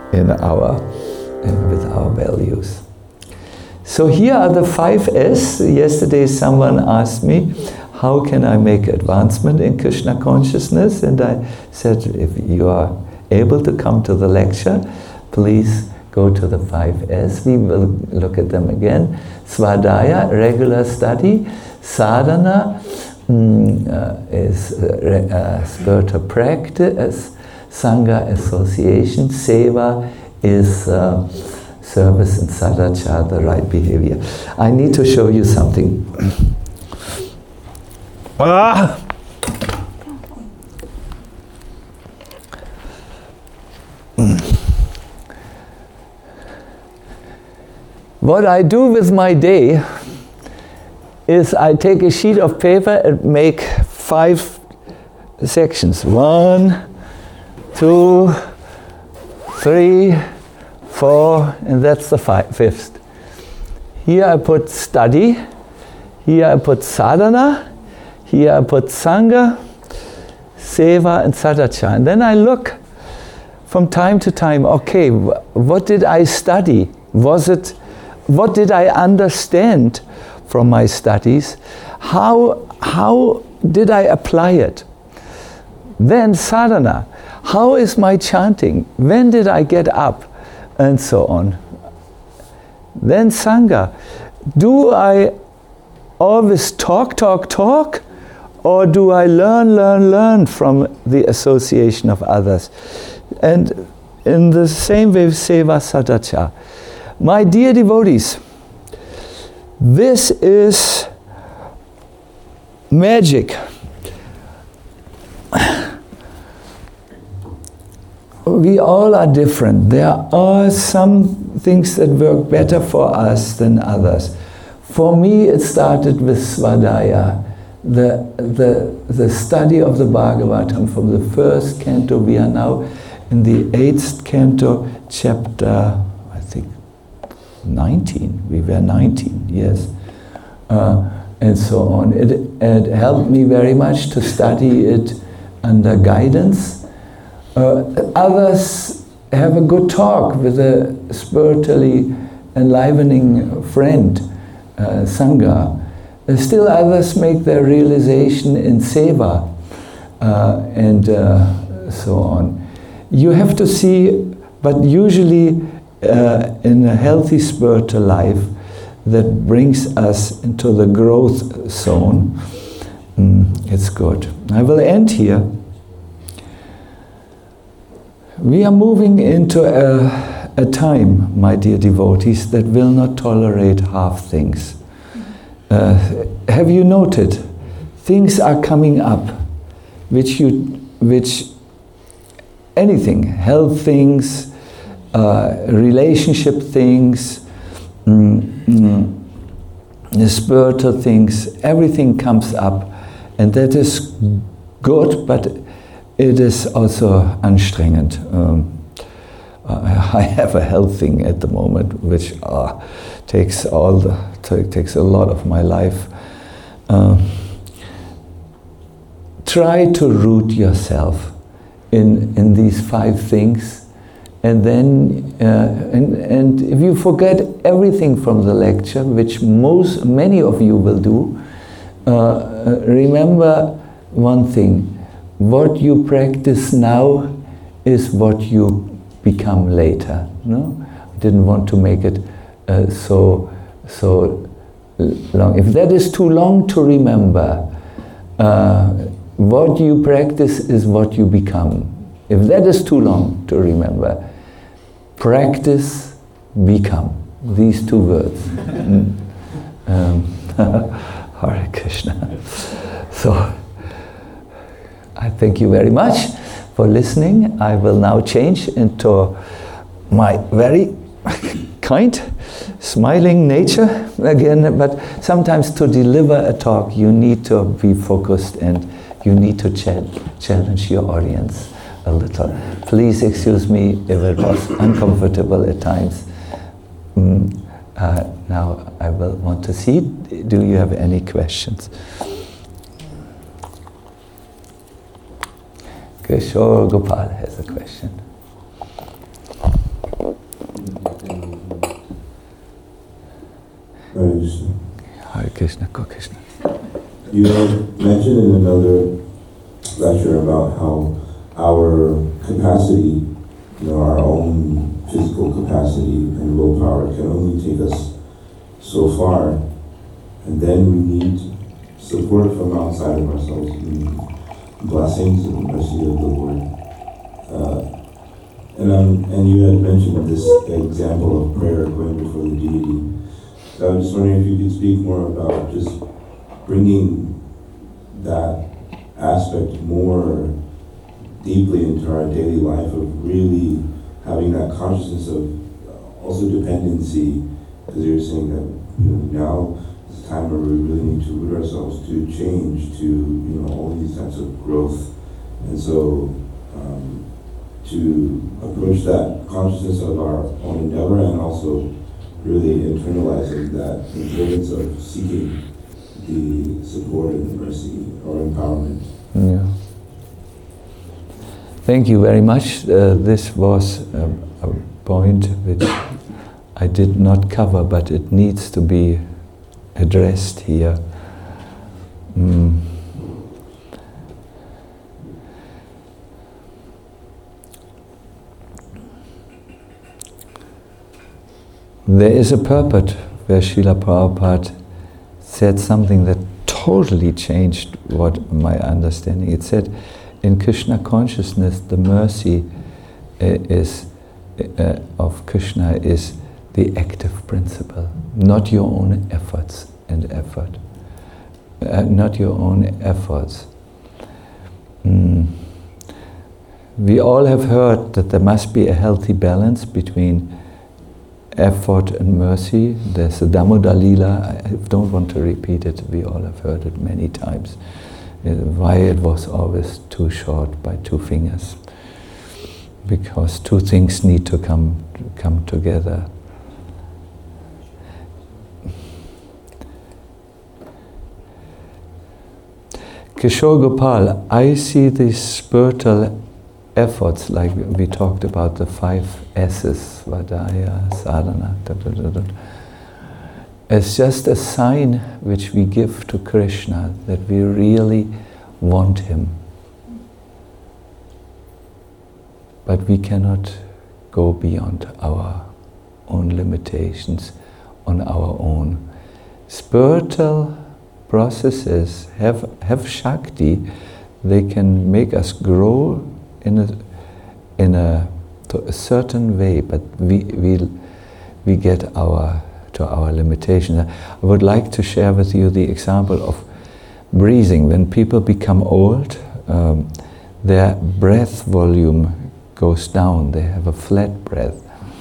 with our values. So here are the 5 S. Yesterday someone asked me, how can I make advancement in Krishna consciousness? And I said, if you are able to come to the lecture, please go to the 5 S. We will look at them again. Svadhyaya, regular study. Sadhana is spiritual practice. Sangha, association. Seva is service and sadachara, the right behavior. I need to show you something. What I do with my day is I take a sheet of paper and make 5 sections. 1, 2, 3, 4, and that's the 5th. Here I put study, here I put sadhana, here I put sangha, seva and sadachara. And then I look from time to time, okay, what did I study? What did I understand from my studies? How did I apply it? Then sadhana, how is my chanting? When did I get up? And so on. Then sangha, do I always talk, or do I learn from the association of others? And in the same way, seva sadachara. My dear devotees, this is magic. We all are different. There are some things that work better for us than others. For me, it started with Svadhyaya, the study of the Bhagavatam from the first canto. We are now in the 8th canto, chapter, I think, 19. We were 19, yes. And so on. It helped me very much to study it under guidance. Others have a good talk with a spiritually enlivening friend, Sangha. Still others make their realization in seva and so on. You have to see, but usually in a healthy spiritual life that brings us into the growth zone, it's good. I will end here. We are moving into a time, my dear devotees, that will not tolerate half things. Have you noted? Things are coming up, which anything, health things, relationship things, spiritual things, everything comes up, and that is good, but it is also anstrengend. I have a health thing at the moment, which takes a lot of my life. Try to root yourself in these 5 things, and then and if you forget everything from the lecture, which many of you will do, remember one thing: what you practice now is what you become later. No, I didn't want to make it so long. If that is too long to remember, what you practice is what you become. If that is too long to remember, practice, become. These 2 words. Hare Krishna. So, I thank you very much for listening. I will now change into my very kind, smiling nature again, but sometimes to deliver a talk you need to be focused and you need to challenge your audience a little. Please excuse me if it was uncomfortable at times. Now I will want to see, do you have any questions? Kishore Gopal has a question. Hare Krishna, Go Krishna. You mentioned in another lecture about how our capacity, our own physical capacity and willpower can only take us so far, and then we need support from outside of ourselves. We need blessings and mercy of the Lord. And you had mentioned this example of prayer going before the deity. So I was just wondering if you could speak more about just bringing that aspect more deeply into our daily life, of really having that consciousness of also dependency, because you're saying that now is a time where we really need to root ourselves to change, to all these types of growth, and so to approach that consciousness of our own endeavor, and also really internalizing that importance of seeking the support and the mercy or empowerment. Yeah. Thank you very much. This was a point which I did not cover, but it needs to be addressed here. There is a purport where Srila Prabhupada said something that totally changed what my understanding. It said, in Krishna consciousness, the mercy of Krishna is the active principle, not your own efforts and effort, not your own efforts. We all have heard that there must be a healthy balance between effort and mercy. There's the Damodar Lila. I don't want to repeat it. We all have heard it many times. Why it was always too short by 2 fingers. Because 2 things need to come together. Kishore Gopal, I see these spiritual efforts, like we talked about the 5 S's, Svadhyaya, Sadhana, as just a sign which we give to Krishna that we really want him. But we cannot go beyond our own limitations on our own. Spiritual processes have Shakti. They can make us grow in a certain way, but we get to our limitations. I would like to share with you the example of breathing. When people become old, their breath volume goes down. They have a flat breath.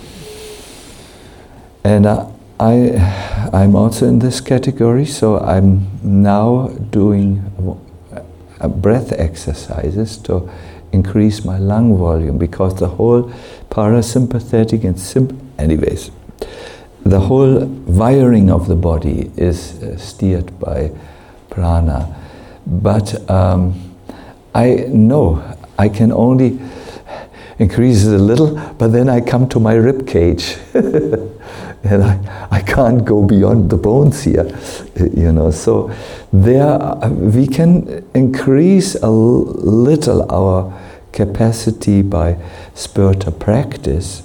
And I'm also in this category, so I'm now doing breath exercises to increase my lung volume, because the whole parasympathetic and anyways, the whole wiring of the body is steered by prana. But I know I can only increase it a little, but then I come to my rib cage. And I can't go beyond the bones here, So we can increase a little our capacity by spiritual practice,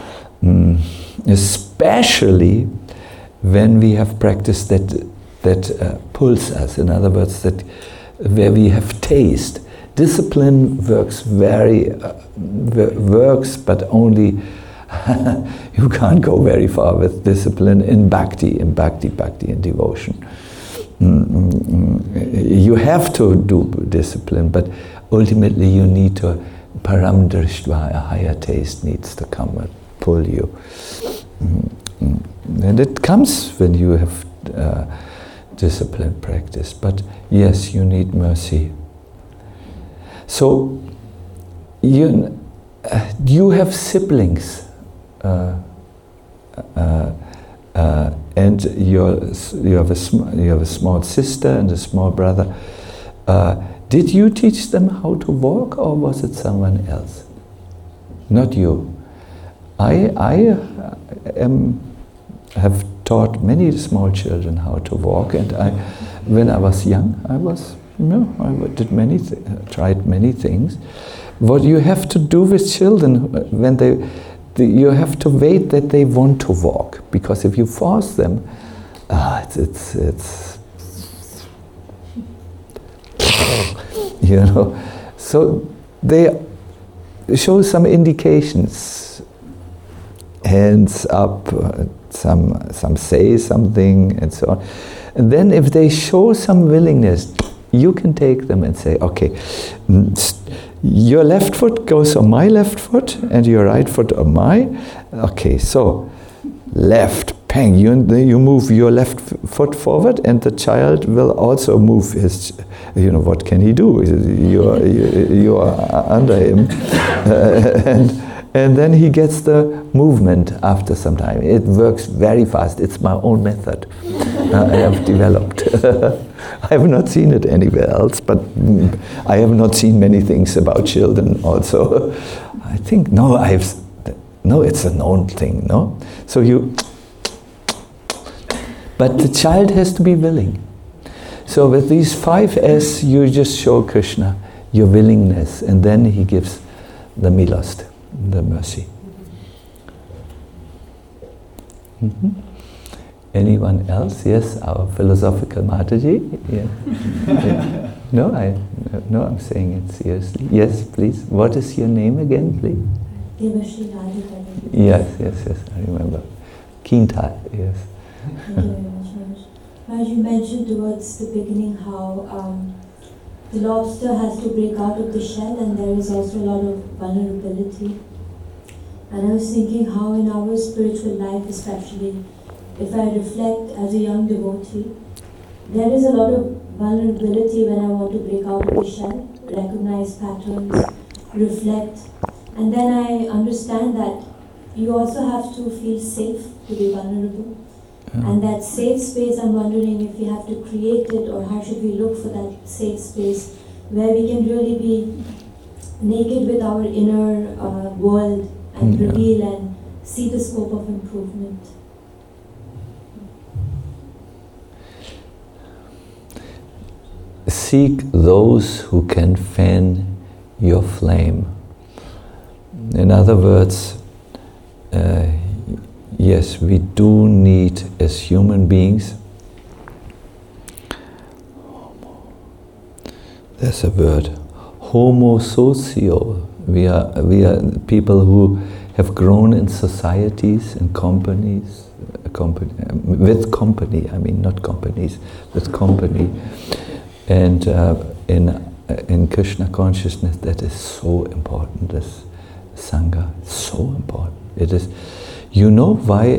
especially when we have practice that pulls us. In other words, that where we have taste. Discipline works works, but only. You can't go very far with discipline in bhakti, in devotion. You have to do discipline, but ultimately you need to param drishtva, a higher taste needs to come and pull you. And it comes when you have discipline practice, but yes, you need mercy. So, you have siblings. And you have a small sister and a small brother. Did you teach them how to walk, or was it someone else? Not you. I have taught many small children how to walk, and when I was young, I did tried many things. What you have to do with children when you have to wait that they want to walk, because if you force them, it's so shows some indications. Hands up, some say something, and so on. And then if they show some willingness, you can take them and say, okay, your left foot goes on my left foot, and your right foot on my. Okay, so left, pang, you move your left foot forward, and the child will also move his, what can he do? You are under him. And then he gets the movement after some time. It works very fast. It's my own method I have developed. I have not seen it anywhere else, but I have not seen many things about children also. I think, no, it's a known thing, no? So but the child has to be willing. So with these 5 S, you just show Krishna your willingness, and then he gives the milost, the mercy. Mm-hmm. Anyone else? Yes, our philosophical Mataji? Yeah. No, I'm saying it seriously. Yes, please. What is your name again, please? Devashri Radhika. Yes, I remember. Kintal, yes. Thank you very much, Maharaj. You mentioned towards the beginning how the lobster has to break out of the shell, and there is also a lot of vulnerability. And I was thinking how in our spiritual life, especially, if I reflect as a young devotee, there is a lot of vulnerability when I want to break out of the shell, recognize patterns, reflect, and then I understand that you also have to feel safe to be vulnerable. And that safe space, I'm wondering if we have to create it, or how should we look for that safe space where we can really be naked with our inner world and reveal and see the scope of improvement. Seek those who can fan your flame. In other words, yes, we do need, as human beings, there's a word, homo socio. We are people who have grown in societies and companies, with company, I mean not companies, with company. And in Krishna consciousness, that is so important, this Sangha, so important. It is. You know why,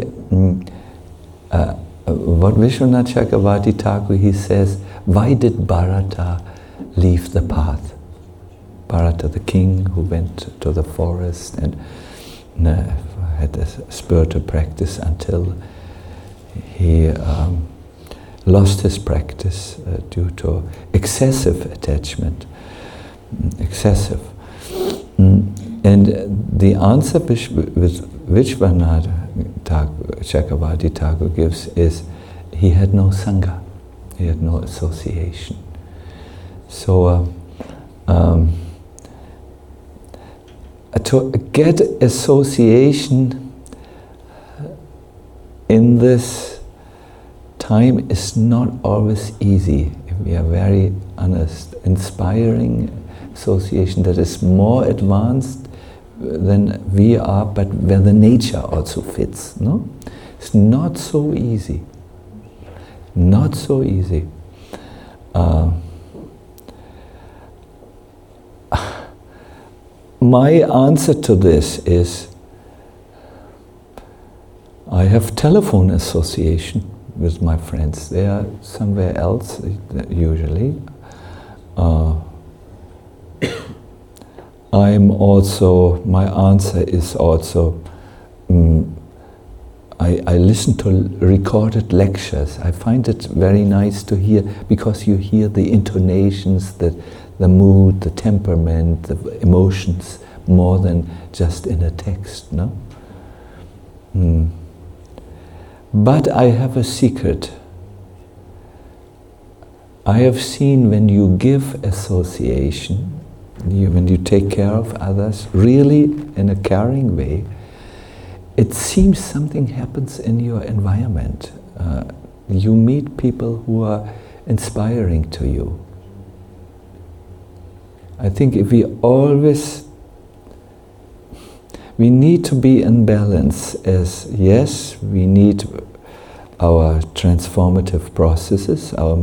what Vishwanath Chakravarti Thakur, he says, why did Bharata leave the path? Bharata, the king who went to the forest and had a spiritual practice until he lost his practice due to excessive attachment. Excessive. And the answer which Vishwanath Chakravarti Thakur gives is he had no Sangha, he had no association. So to get association in this time is not always easy, if we are very honest. Inspiring association that is more advanced than we are, but where the nature also fits, no? It's not so easy. Not so easy. My answer to this is, I have telephone association with my friends. They are somewhere else, usually. My answer is also, I listen to recorded lectures. I find it very nice to hear, because you hear the intonations, the mood, the temperament, the emotions, more than just in a text, no? But I have a secret. I have seen when you give association, when you take care of others, really in a caring way, it seems something happens in your environment. You meet people who are inspiring to you. I think if we always we need to be in balance. As yes, we need our transformative processes, our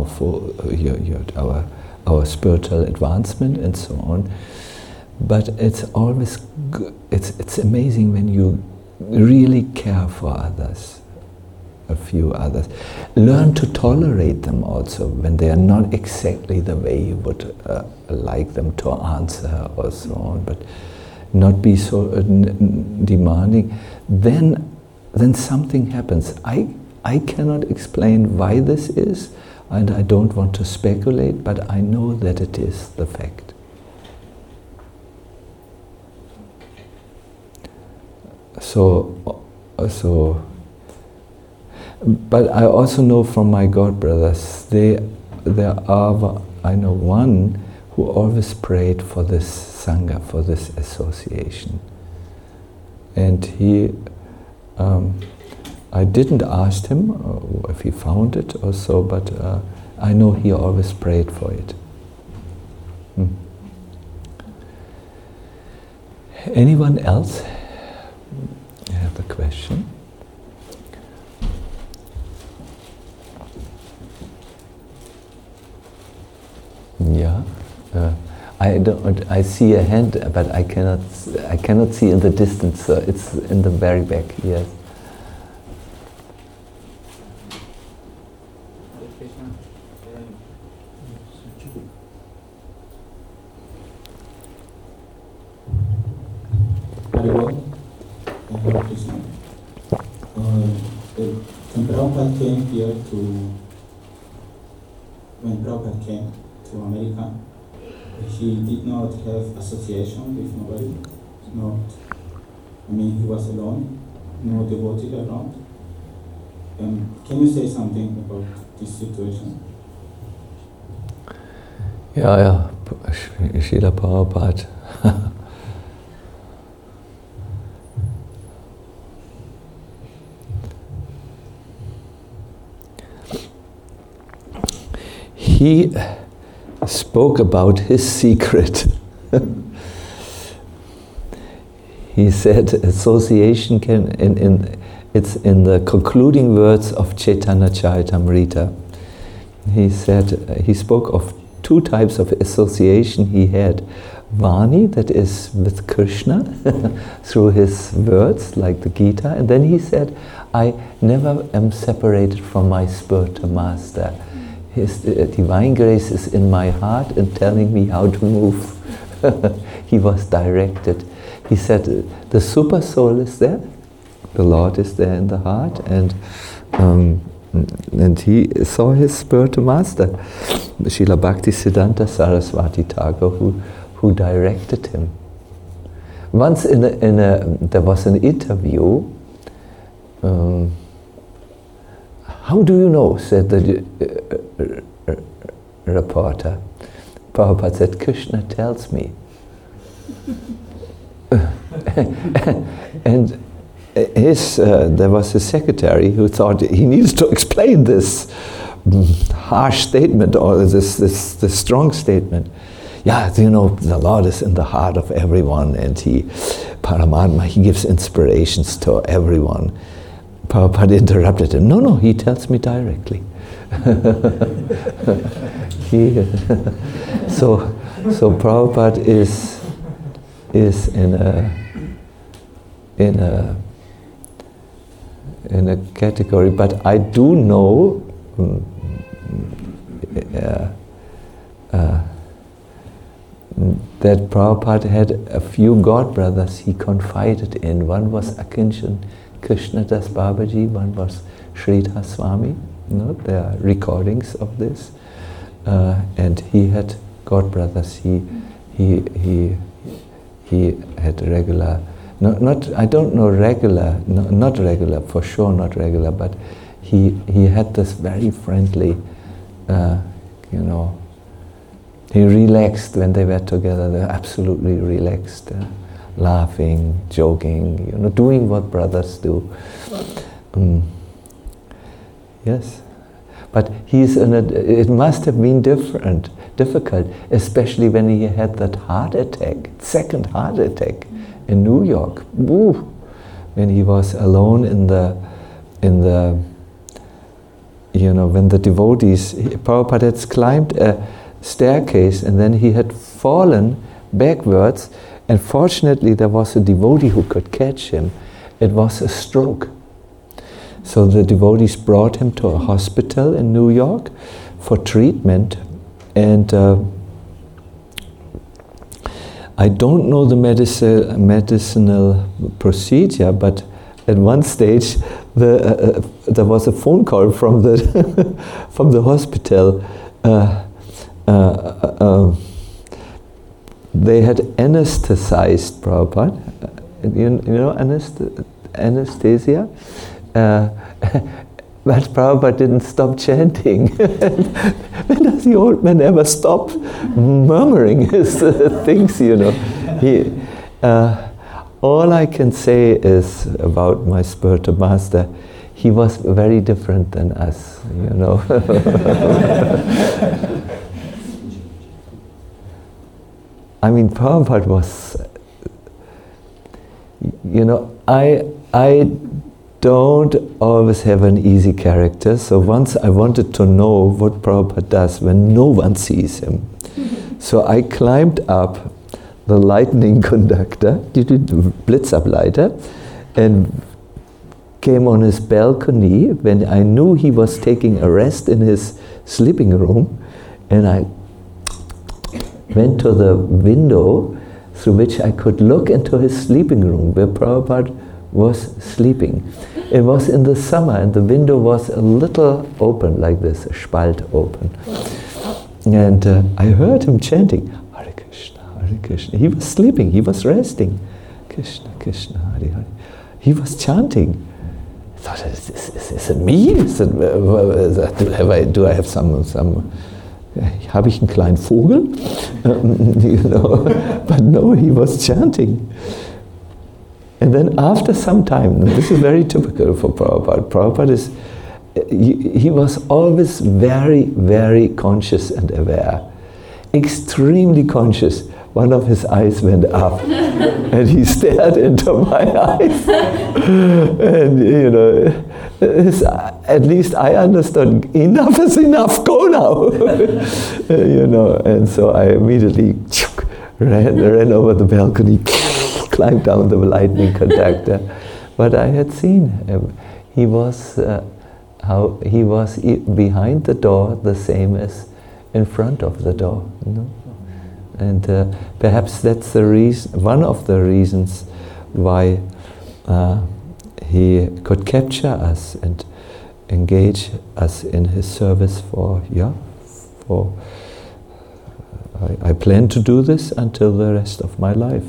our spiritual advancement, and so on. But it's always it's amazing when you really care for others, a few others. Learn to tolerate them also when they are not exactly the way you would like them to answer or so on, but not be so demanding. Then something happens. I cannot explain why this is, and I don't want to speculate, but I know that it is the fact. But I also know from my god brothers, I know one who always prayed for this Sangha, for this association. And I didn't ask him if he found it or so, but I know he always prayed for it. Anyone else have a question? Yeah, I see a hand, but I cannot see in the distance. So it's in the very back. Yes. When Prabhupada came here when Prabhupada came to America, he did not have association with nobody. He was alone, no devotee around. Can you say something about this situation? Yeah, Srila Prabhupada. He spoke about his secret. He said association it's in the concluding words of Chaitanya Charitamrita. He said, he spoke of two types of association he had. Vani, that is with Krishna, through his words, like the Gita. And then he said, I never am separated from my spiritual master. His divine grace is in my heart and telling me how to move. He was directed. He said, the super soul is there, the Lord is there in the heart, and he saw his spiritual master, Srila Bhaktisiddhanta Saraswati Thakur, who directed him. Once there was an interview. How do you know? Said the reporter. Prabhupada said, Krishna tells me. And there was a secretary who thought he needs to explain this harsh statement or this strong statement. Yeah, the Lord is in the heart of everyone, and Paramatma, he gives inspirations to everyone. Prabhupada interrupted him. No, he tells me directly. So Prabhupada is in a category, but I do know that Prabhupada had a few god brothers he confided in. One was Akinchan Krishnadas Babaji, one was Sridhar Swami. There are recordings of this, and he had god brothers. He had regular, not regular, for sure not regular, but he had this very friendly, he relaxed when they were together. They were absolutely relaxed, laughing, joking, doing what brothers do. Yes, but it must have been difficult, especially when he had that heart attack, second heart attack, in New York. Ooh, when he was alone in the when the devotees, Prabhupada had climbed a staircase and then he had fallen backwards, and fortunately there was a devotee who could catch him. It was a stroke. So the devotees brought him to a hospital in New York for treatment, and I don't know the medicinal procedure, but at one stage there was a phone call from the from the hospital. They had anesthetized Prabhupada. You know anesthesia? But Prabhupada didn't stop chanting. When does the old man ever stop murmuring his things, all I can say is about my spiritual master, he was very different than us, I mean, Prabhupada was, I don't always have an easy character, so once I wanted to know what Prabhupada does when no one sees him. So I climbed up the lightning conductor, Blitzableiter, and came on his balcony when I knew he was taking a rest in his sleeping room, and I went to the window through which I could look into his sleeping room where Prabhupada was sleeping. It was in the summer and the window was a little open like this, a spalt open. And I heard him chanting, Hare Krishna, Hare Krishna. He was sleeping, he was resting. Krishna, Krishna, Hare Hare. He was chanting. I thought, is it me? Do I have some habe ich einen kleinen Vogel? But no, he was chanting. And then after some time, this is very typical for Prabhupada. Prabhupada he was always very, very conscious and aware. Extremely conscious. One of his eyes went up and he stared into my eyes. And at least I understood, enough is enough, go now. And so I immediately ran over the balcony, climbed down the lightning conductor. But I had seen him. He was behind the door the same as in front of the door. And perhaps that's the reason, one of the reasons why he could capture us and engage us in his service I plan to do this until the rest of my life.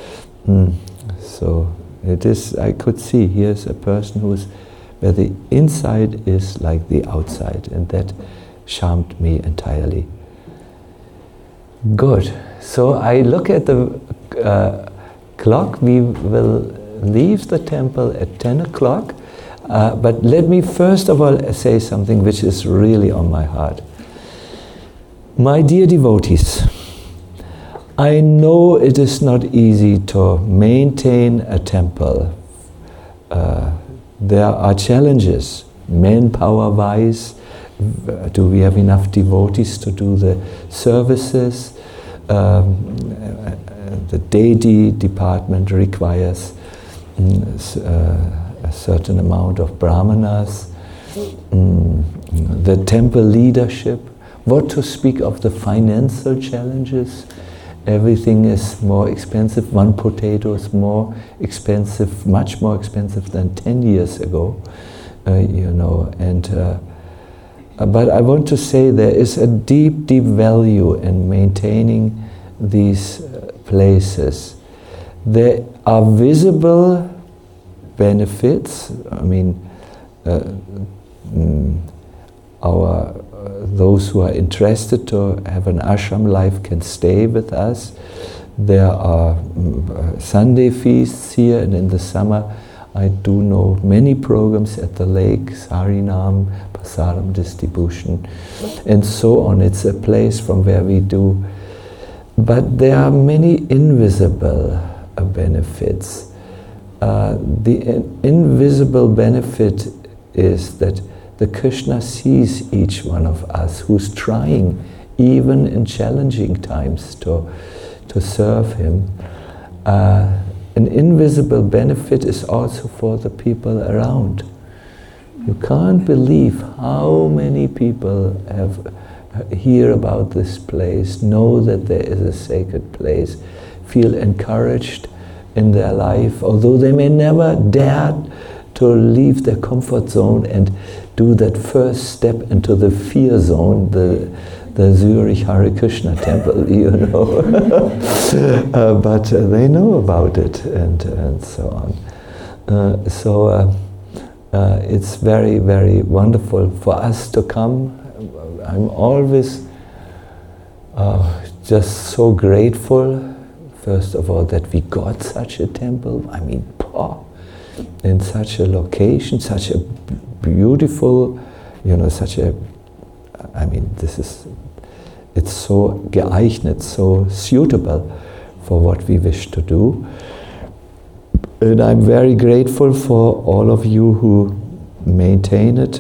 So it is, I could see here's a person where the inside is like the outside, and that charmed me entirely. Good. So I look at the clock. We will leave the temple at 10 o'clock. But let me first of all say something which is really on my heart. My dear devotees, I know it is not easy to maintain a temple. There are challenges, manpower-wise. Do we have enough devotees to do the services? The deity department requires a certain amount of brahmanas. The temple leadership. What to speak of the financial challenges? Everything is more expensive. One potato is more expensive, much more expensive than 10 years ago. But I want to say there is a deep, deep value in maintaining these places. There are visible benefits. I mean, those who are interested to have an ashram life can stay with us. There are Sunday feasts here, and in the summer I do know many programs at the lake, Sarinam, Prasadam distribution, and so on. It's a place from where we do. But there are many invisible benefits. The invisible benefit is that the Krishna sees each one of us who's trying, even in challenging times, to serve him. An invisible benefit is also for the people around. You can't believe how many people hear about this place, know that there is a sacred place, feel encouraged in their life, although they may never dare to leave their comfort zone and do that first step into the fear zone, the Zurich Hare Krishna temple, you know. But they know about it and so on. It's very, very wonderful for us to come. I'm always just so grateful, first of all, that we got such a temple. I mean, in such a location, such a beautiful, it's so geeignet, so suitable for what we wish to do. And I'm very grateful for all of you who maintain it.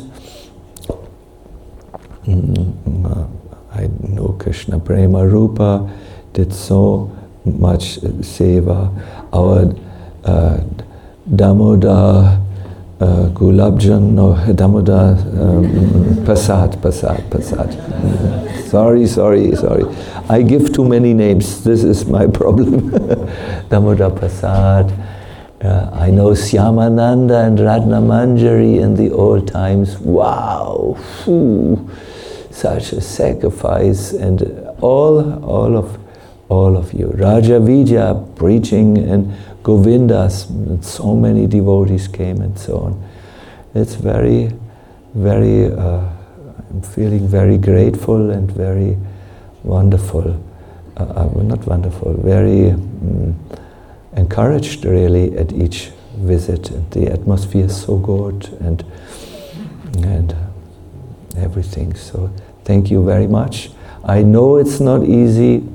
I know Krishna Prema Rupa did so much seva. Our Damodar Gulabjan, no, Damodar Prasad. Sorry. I give too many names. This is my problem. Damodar Prasad. I know Syamananda and Radha Manjari in the old times. Wow, such a sacrifice, and all of you. Raja Vijaya preaching and Govindas, and so many devotees came and so on. It's very, very. I'm feeling very grateful and very wonderful. Not wonderful. Very. Encouraged really at each visit, and the atmosphere is so good and everything. So thank you very much. I know it's not easy.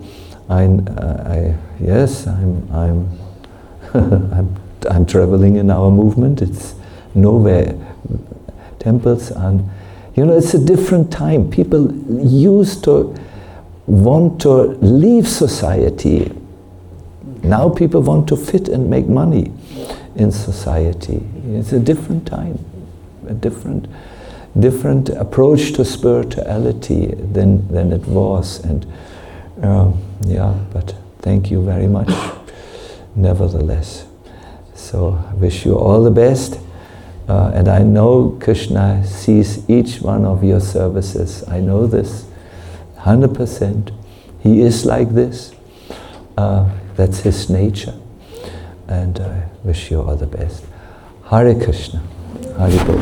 Yes, I'm traveling in our movement. It's nowhere. Temples and it's a different time. People used to want to leave society. Now people want to fit and make money in society. It's a different time, a different approach to spirituality than it was. And but thank you very much, nevertheless. So I wish you all the best. And I know Krishna sees each one of your services. I know this 100%. He is like this. That's his nature, and I wish you all the best. Hare Krishna, Hare Bol.